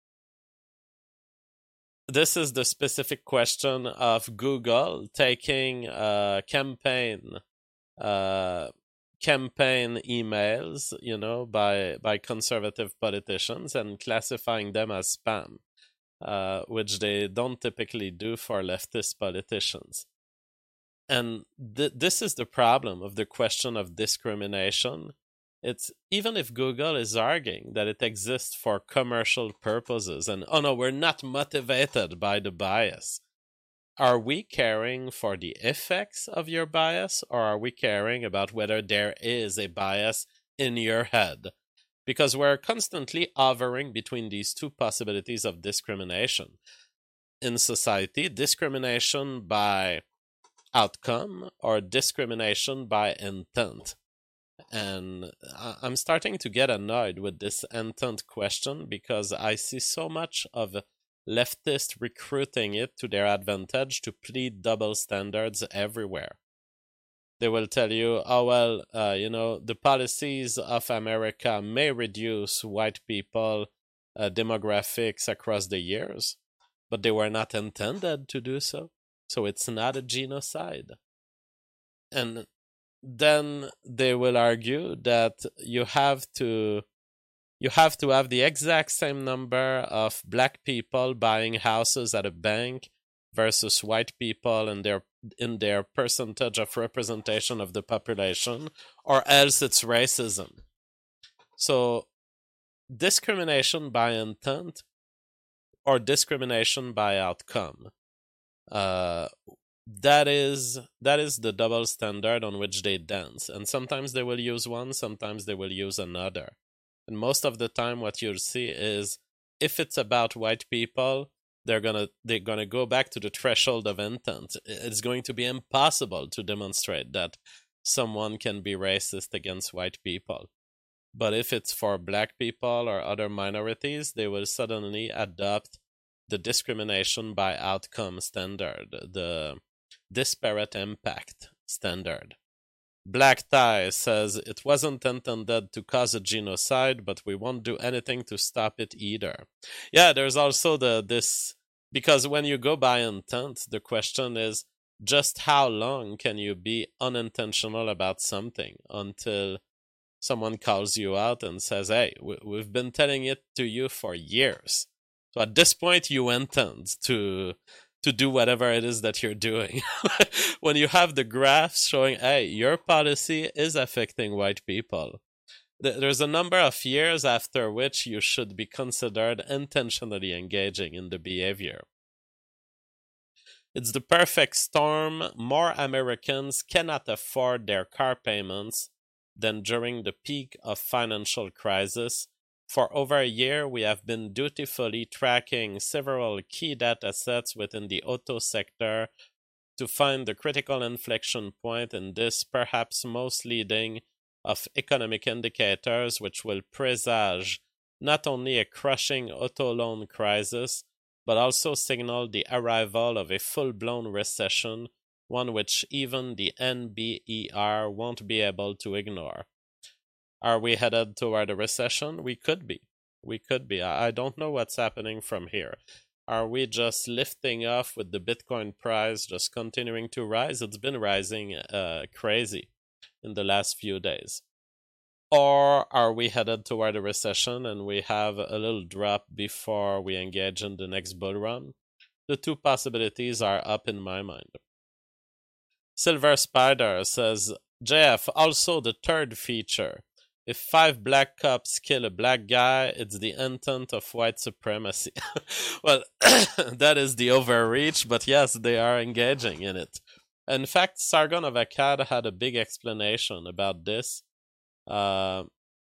This is the specific question of Google taking uh, campaign uh, campaign emails, you know, by by conservative politicians and classifying them as spam, uh, which they don't typically do for leftist politicians. And th- this is the problem of the question of discrimination. It's even if Google is arguing that it exists for commercial purposes and, oh no, we're not motivated by the bias. Are we caring for the effects of your bias, or are we caring about whether there is a bias in your head? Because we're constantly hovering between these two possibilities of discrimination. In society, discrimination by outcome or discrimination by intent. And I'm starting to get annoyed with this intent question because I see so much of leftists recruiting it to their advantage to plead double standards everywhere. They will tell you, oh, well, uh, you know, the policies of America may reduce white people uh, demographics across the years, but they were not intended to do so. So it's not a genocide. And then they will argue that you have to you have to have the exact same number of black people buying houses at a bank versus white people in their in their percentage of representation of the population, or else it's racism. So discrimination by intent or discrimination by outcome. Uh, that is that is the double standard on which they dance, and sometimes they will use one, sometimes they will use another. And most of the time, what you'll see is if it's about white people, they're gonna they're gonna go back to the threshold of intent. It's going to be impossible to demonstrate that someone can be racist against white people. But if it's for black people or other minorities, they will suddenly adopt the discrimination by outcome standard, the disparate impact standard. Black Tie says it wasn't intended to cause a genocide, but we won't do anything to stop it either. Yeah, there's also the this, because when you go by intent, the question is just how long can you be unintentional about something until someone calls you out and says, hey, we've been telling it to you for years. So at this point, you intend to to do whatever it is that you're doing. When you have the graphs showing, hey, your policy is affecting white people, there's a number of years after which you should be considered intentionally engaging in the behavior. It's the perfect storm. More Americans cannot afford their car payments than during the peak of financial crisis. For over a year, we have been dutifully tracking several key data sets within the auto sector to find the critical inflection point in this, perhaps most leading of economic indicators, which will presage not only a crushing auto loan crisis, but also signal the arrival of a full-blown recession, one which even the N B E R won't be able to ignore. Are we headed toward a recession? We could be. We could be. I, I don't know what's happening from here. Are we just lifting off with the Bitcoin price just continuing to rise? It's been rising uh, crazy in the last few days. Or are we headed toward a recession and we have a little drop before we engage in the next bull run? The two possibilities are up in my mind. Silver Spider says, J F, also the third feature. If five black cops kill a black guy, it's the intent of white supremacy. Well, that is the overreach, but yes, they are engaging in it. In fact, Sargon of Akkad had a big explanation about this. Uh,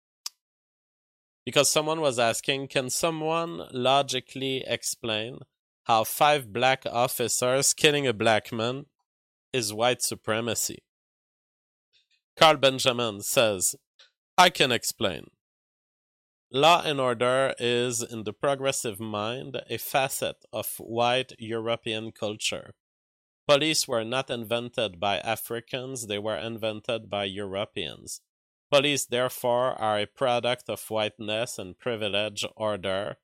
because someone was asking, can someone logically explain how five black officers killing a black man is white supremacy? Carl Benjamin says, I can explain. Law and order is, in the progressive mind, a facet of white European culture. Police were not invented by Africans, they were invented by Europeans. Police, therefore, are a product of whiteness and privilege order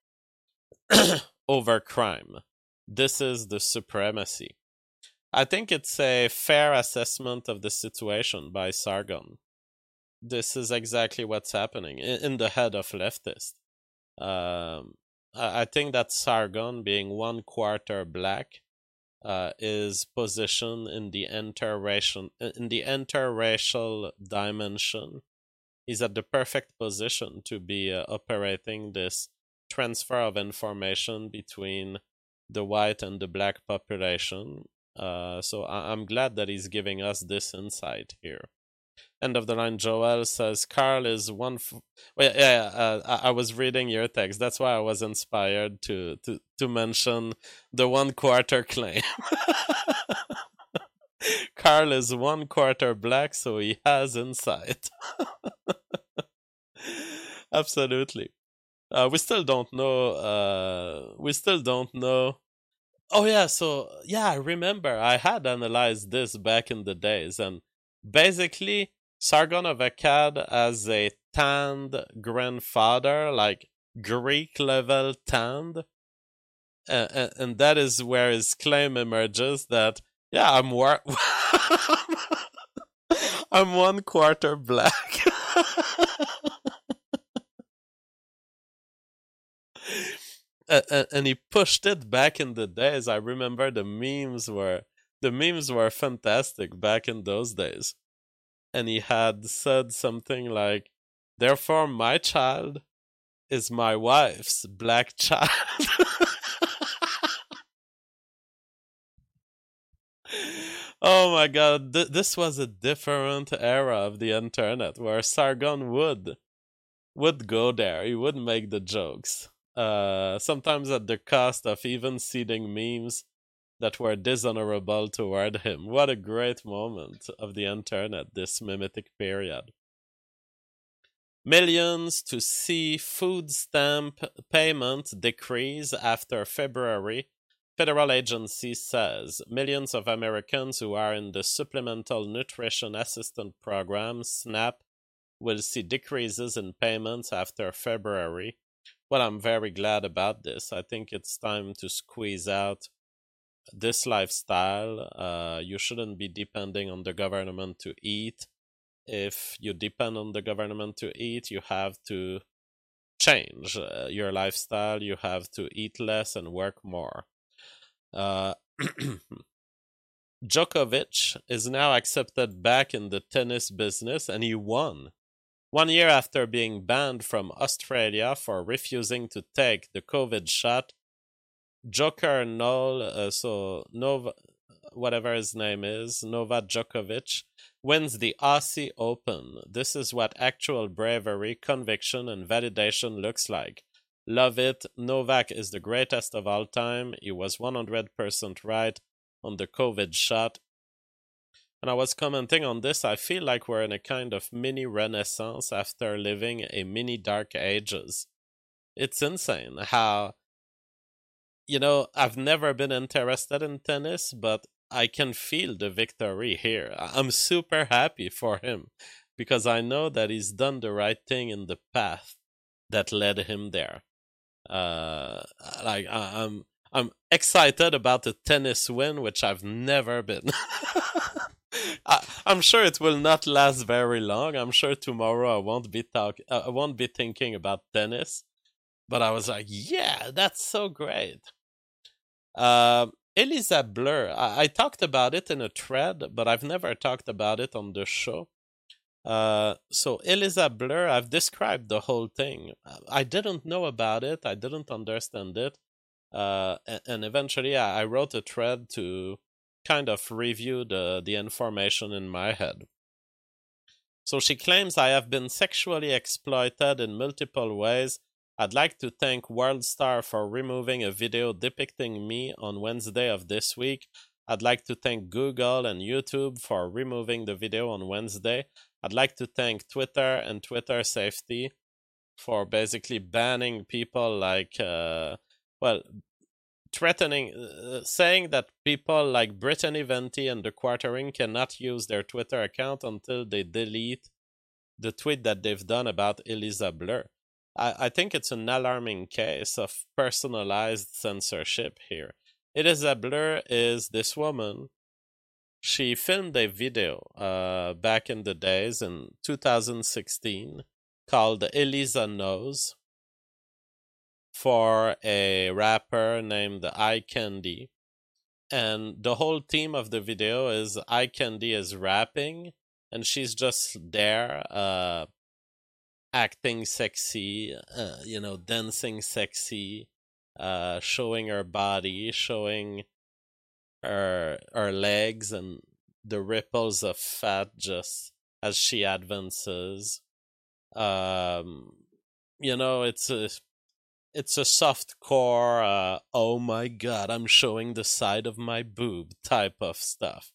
over crime. This is the supremacy. I think it's a fair assessment of the situation by Sargon. This is exactly what's happening in the head of leftists. Um, I think that Sargon, being one quarter black, uh, is positioned in the interracial in the interracial dimension. He's at the perfect position to be uh, operating this transfer of information between the white and the black population. Uh, so I- I'm glad that he's giving us this insight here. End of the line, Joel says, Carl is one... F- well, yeah, yeah uh, I-, I was reading your text. That's why I was inspired to, to, to mention the one-quarter claim. Carl is one quarter black, so he has insight. Absolutely. Uh, we still don't know... Uh, we still don't know... Oh, yeah, so... Yeah, I remember. I had analyzed this back in the days, and basically... Sargon of Akkad as a tanned grandfather, like Greek-level tanned. Uh, and that is where his claim emerges that, yeah, I'm war- I'm one quarter black. uh, and he pushed it back in the days. I remember the memes were, the memes were fantastic back in those days. And he had said something like, therefore my child is my wife's black child. Oh my god, Th- this was a different era of the internet where Sargon would would go there. He would make the jokes. Uh, sometimes at the cost of even seeding memes that were dishonorable toward him. What a great moment of the internet, this mimetic period. Millions to see food stamp payment decrease after February. Federal agency says millions of Americans who are in the Supplemental Nutrition Assistance Program, SNAP, will see decreases in payments after February. Well, I'm very glad about this. I think it's time to squeeze out this lifestyle. Uh, you shouldn't be depending on the government to eat. If you depend on the government to eat, you have to change uh, your lifestyle. You have to eat less and work more. Uh, Djokovic is now accepted back in the tennis business, and he won. One year after being banned from Australia for refusing to take the COVID shot, Joker Noel, uh, so Nova, whatever his name is, Novak Djokovic, wins the Aussie Open. This is what actual bravery, conviction, and validation looks like. Love it. Novak is the greatest of all time. He was one hundred percent right on the COVID shot. And I was commenting on this. I feel like we're in a kind of mini renaissance after living a mini dark ages. It's insane how, you know, I've never been interested in tennis, but I can feel the victory here. I'm super happy for him because I know that he's done the right thing in the path that led him there. Uh, like I, I'm, I'm excited about the tennis win, which I've never been. I, I'm sure it will not last very long. I'm sure tomorrow I won't be talk, uh, I won't be thinking about tennis. But I was like, yeah, that's so great. Uh, Elisa Blur, I, I talked about it in a thread, but I've never talked about it on the show. Uh, so Elisa Blur, I've described the whole thing. I didn't know about it. I didn't understand it. Uh, and, and eventually I, I wrote a thread to kind of review the, the information in my head. So she claims I have been sexually exploited in multiple ways. I'd like to thank WorldStar for removing a video depicting me on Wednesday of this week. I'd like to thank Google and YouTube for removing the video on Wednesday. I'd like to thank Twitter and Twitter Safety for basically banning people like, uh, well, threatening, uh, saying that people like Brittany Venti and The Quartering cannot use their Twitter account until they delete the tweet that they've done about Elisa Blur. I, I think it's an alarming case of personalized censorship here. Elisa Blur is this woman. She filmed a video uh, back in the days in two thousand sixteen called Elisa Knows for a rapper named Eye Candy. And the whole theme of the video is Eye Candy is rapping and she's just there uh, acting sexy, uh, you know, dancing sexy, uh, showing her body, showing her her legs and the ripples of fat just as she advances. Um, you know, it's a it's a soft core. Uh, oh my god, I'm showing the side of my boob type of stuff.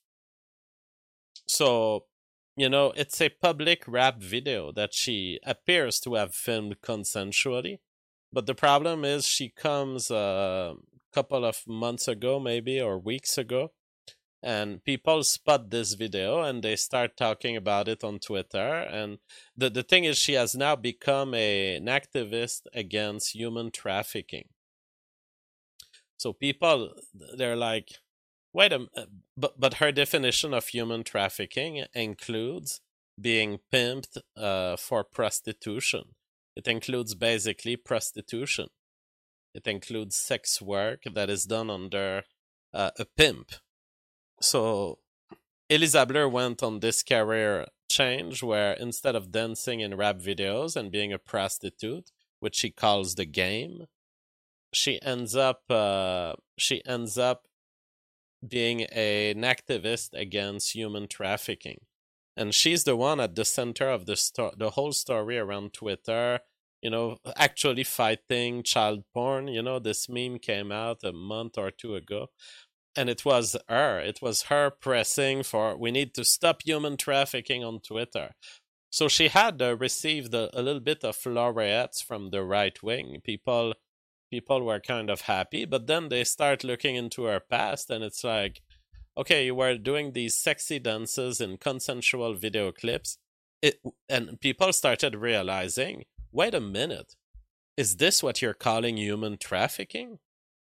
So, you know, it's a public rap video that she appears to have filmed consensually. But the problem is she comes a couple of months ago, maybe, or weeks ago, and people spot this video and they start talking about it on Twitter. And the, the thing is, she has now become a, an activist against human trafficking. So people, they're like, wait a minute, but, but her definition of human trafficking includes being pimped uh, for prostitution. It includes basically prostitution. It includes sex work that is done under uh, a pimp. So Elisa Blur went on this career change where instead of dancing in rap videos and being a prostitute, which she calls the game, she ends up uh, she ends up being a, an activist against human trafficking. And she's the one at the center of the sto- the whole story around Twitter, you know, actually fighting child porn. You know, this meme came out a month or two ago. And it was her. It was her pressing for, we need to stop human trafficking on Twitter. So she had uh, received a, a little bit of laureates from the right wing. People people were kind of happy, but then they start looking into her past, and it's like, okay, you were doing these sexy dances in consensual video clips, it, and people started realizing, wait a minute, is this what you're calling human trafficking?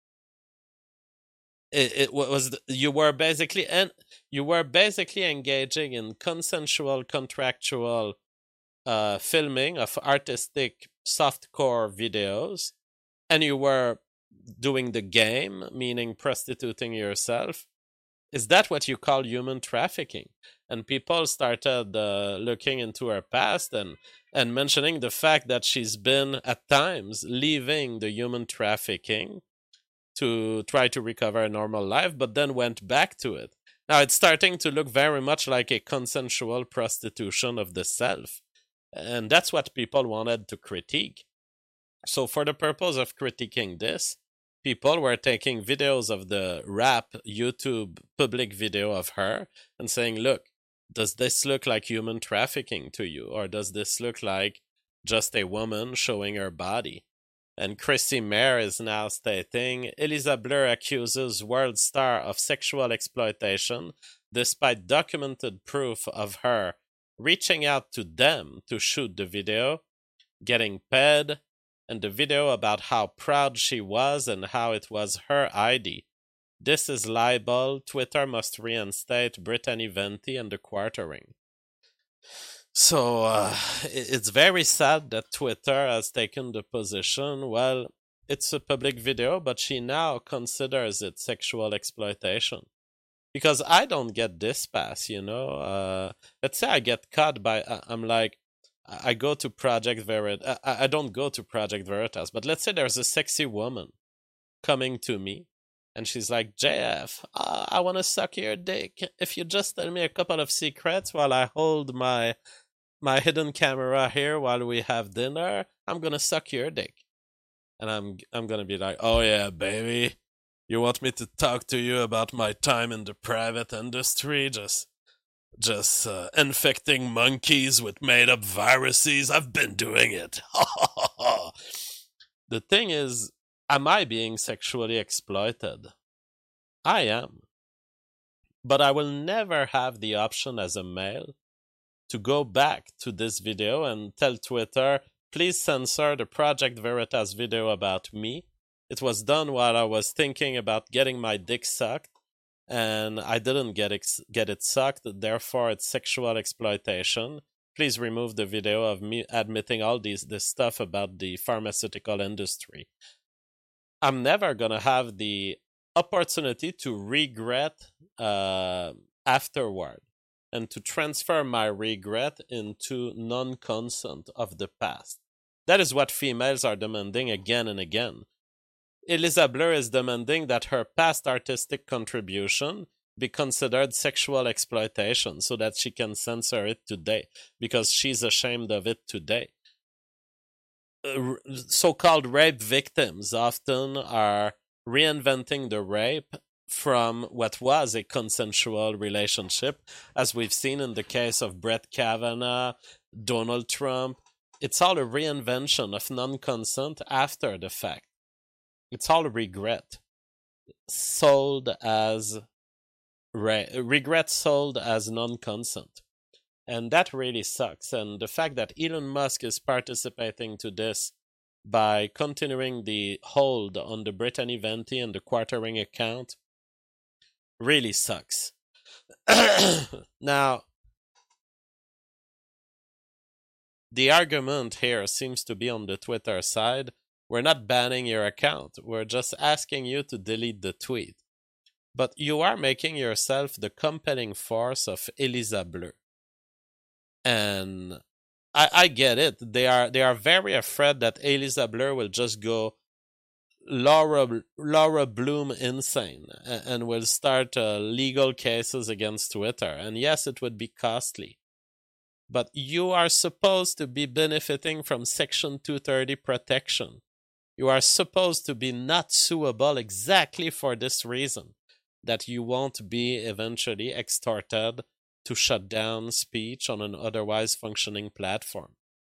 It, it was you were basically and you were basically engaging in consensual, contractual uh, filming of artistic softcore videos, and you were doing the game, meaning prostituting yourself. Is that what you call human trafficking? And people started uh, looking into her past and and mentioning the fact that she's been at times leaving the human trafficking to try to recover a normal life, but then went back to it. Now it's starting to look very much like a consensual prostitution of the self. And that's what people wanted to critique. So for the purpose of critiquing this, people were taking videos of the rap YouTube public video of her and saying, look, does this look like human trafficking to you? Or does this look like just a woman showing her body? And Chrissy Mayer is now stating, Elisa Blur accuses WorldStar of sexual exploitation despite documented proof of her reaching out to them to shoot the video, getting paid, and the video about how proud she was and how it was her I D. This is libel. Twitter must reinstate Brittany Venti and the quartering. So uh, it's very sad that Twitter has taken the position, well, it's a public video, but she now considers it sexual exploitation. Because I don't get this pass, you know. Uh, let's say I get caught by, uh, I'm like, I go to Project Veritas. I, I don't go to Project Veritas, but let's say there's a sexy woman coming to me, and she's like, J F, uh, I want to suck your dick. If you just tell me a couple of secrets while I hold my my hidden camera here while we have dinner, I'm gonna suck your dick. And I'm I'm gonna be like, oh yeah, baby. You want me to talk to you about my time in the private industry? Just, just uh, infecting monkeys with made-up viruses? I've been doing it. The thing is, am I being sexually exploited? I am. But I will never have the option as a male to go back to this video and tell Twitter, please censor the Project Veritas video about me. It was done while I was thinking about getting my dick sucked, and I didn't get it, get it sucked, therefore it's sexual exploitation. Please remove the video of me admitting all these this stuff about the pharmaceutical industry. I'm never going to have the opportunity to regret uh, afterward and to transfer my regret into non-consent of the past. That is what females are demanding again and again. Elisa Blur is demanding that her past artistic contribution be considered sexual exploitation so that she can censor it today because she's ashamed of it today. Uh, so-called rape victims often are reinventing the rape from what was a consensual relationship, as we've seen in the case of Brett Kavanaugh, Donald Trump. It's all a reinvention of non-consent after the fact. It's all regret sold as re- regret sold as non-consent. And that really sucks. And the fact that Elon Musk is participating to this by continuing the hold on the Brittany Venti and the quartering account really sucks. Now, the argument here seems to be on the Twitter side. We're not banning your account. We're just asking you to delete the tweet. But you are making yourself the compelling force of Elisa Bleu. And I, I get it. They are they are very afraid that Elisa Bleu will just go Laura Laura Bloom insane and, and will start uh, legal cases against Twitter. And yes, it would be costly. But you are supposed to be benefiting from Section two thirty protection. You are supposed to be not suable exactly for this reason, that you won't be eventually extorted to shut down speech on an otherwise functioning platform.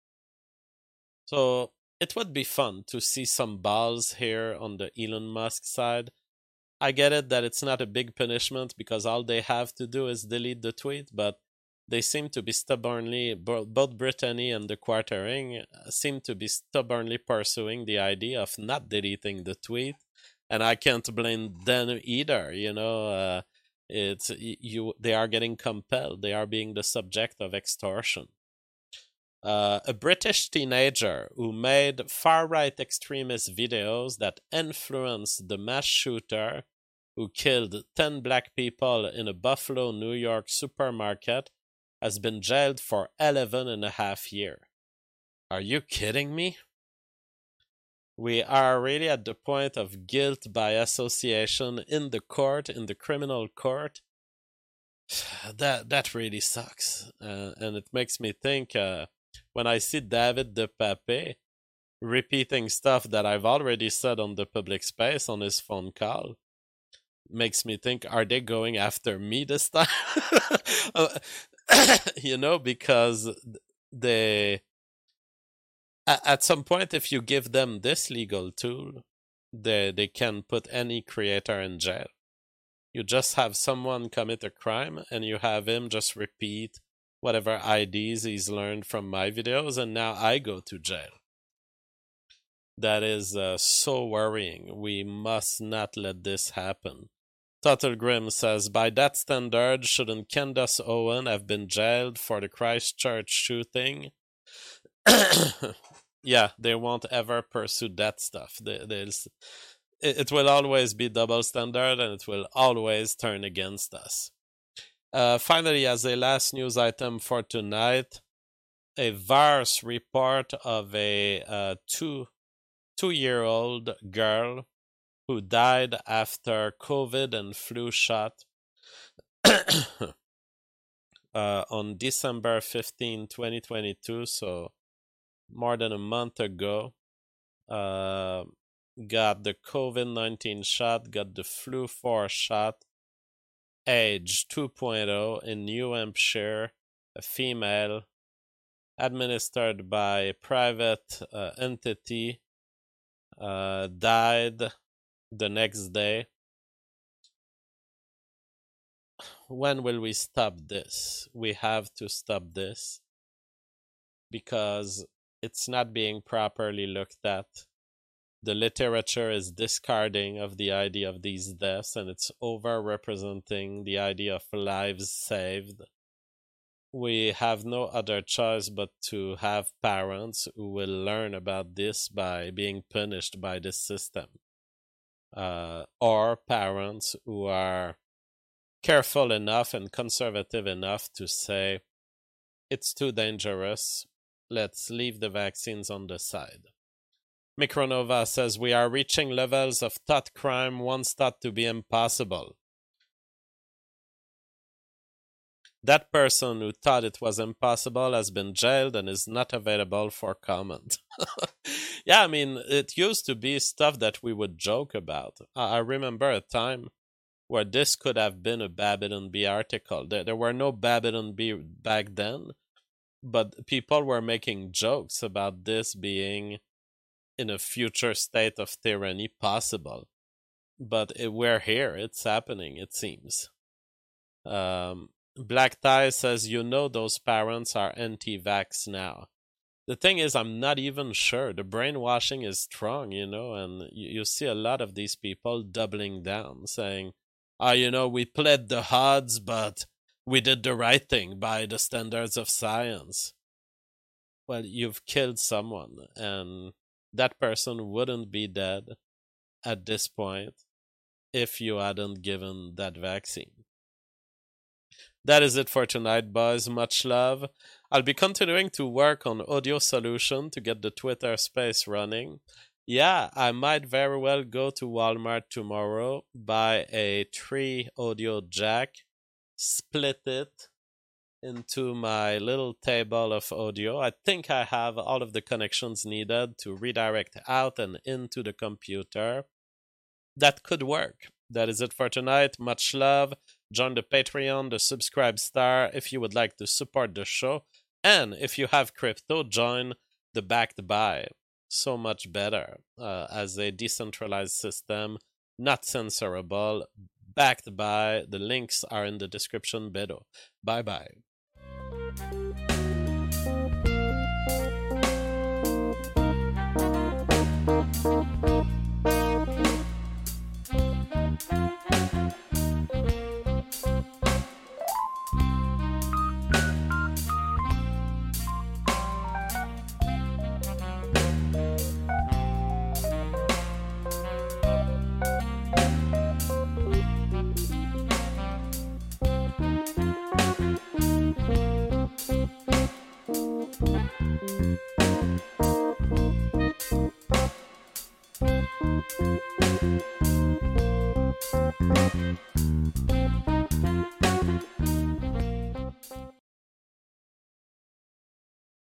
So it would be fun to see some balls here on the Elon Musk side. I get it that it's not a big punishment because all they have to do is delete the tweet, but they seem to be stubbornly, both Brittany and the quartering seem to be stubbornly pursuing the idea of not deleting the tweet. And I can't blame them either, you know. Uh, it's you. They are getting compelled. They are being the subject of extortion. Uh, a British teenager who made far-right extremist videos that influenced the mass shooter who killed ten black people in a Buffalo, New York supermarket has been jailed for eleven and a half years. Are you kidding me? We are really at the point of guilt by association in the court, in the criminal court. That that really sucks. Uh, and it makes me think, uh, when I see David DePape repeating stuff that I've already said on the public space on his phone call, makes me think, are they going after me this time? You know, because they, at some point, if you give them this legal tool, they they can put any creator in jail. You just have someone commit a crime and you have him just repeat whatever I Ds he's learned from my videos, and now I go to jail. That is uh, so worrying. We must not let this happen. Total Grim says, by that standard, shouldn't Candace Owen have been jailed for the Christchurch shooting? Yeah, they won't ever pursue that stuff. They, it, it will always be double standard, and it will always turn against us. Uh, finally, as a last news item for tonight, a V A R S report of a uh, two, two-year-old girl who died after COVID and flu shot uh, on December fifteenth, twenty twenty-two, so more than a month ago. Uh, got the COVID nineteen shot, got the flu four shot, age two point oh in New Hampshire, a female, administered by a private uh, entity, uh, died the next day. When will we stop this? We have to stop this because it's not being properly looked at. The literature is discarding of the idea of these deaths, and it's over-representing the idea of lives saved. We have no other choice but to have parents who will learn about this by being punished by this system. Uh, or parents who are careful enough and conservative enough to say, it's too dangerous, let's leave the vaccines on the side. Micronova says, we are reaching levels of thought crime once thought to be impossible. That person who thought it was impossible has been jailed and is not available for comment. Yeah, I mean, it used to be stuff that we would joke about. I remember a time where this could have been a Babylon Bee article. There, there were no Babylon Bee back then, but people were making jokes about this being in a future state of tyranny possible. But it, we're here. It's happening, it seems. Um, Black Tie says, you know those parents are anti-vax now. The thing is, I'm not even sure. The brainwashing is strong, you know, and you, you see a lot of these people doubling down, saying, ah, oh, you know, we played the odds, but we did the right thing by the standards of science. Well, you've killed someone, and that person wouldn't be dead at this point if you hadn't given that vaccine. That is it for tonight, boys. Much love. I'll be continuing to work on audio solution to get the Twitter space running. Yeah, I might very well go to Walmart tomorrow, buy a three audio jack, split it into my little table of audio. I think I have all of the connections needed to redirect out and into the computer. That could work. That is it for tonight. Much love. Join the Patreon, the Subscribe Star if you would like to support the show. And if you have crypto, join the Backed By. So much better uh, as a decentralized system, not censorable, backed by. The links are in the description below. Bye bye.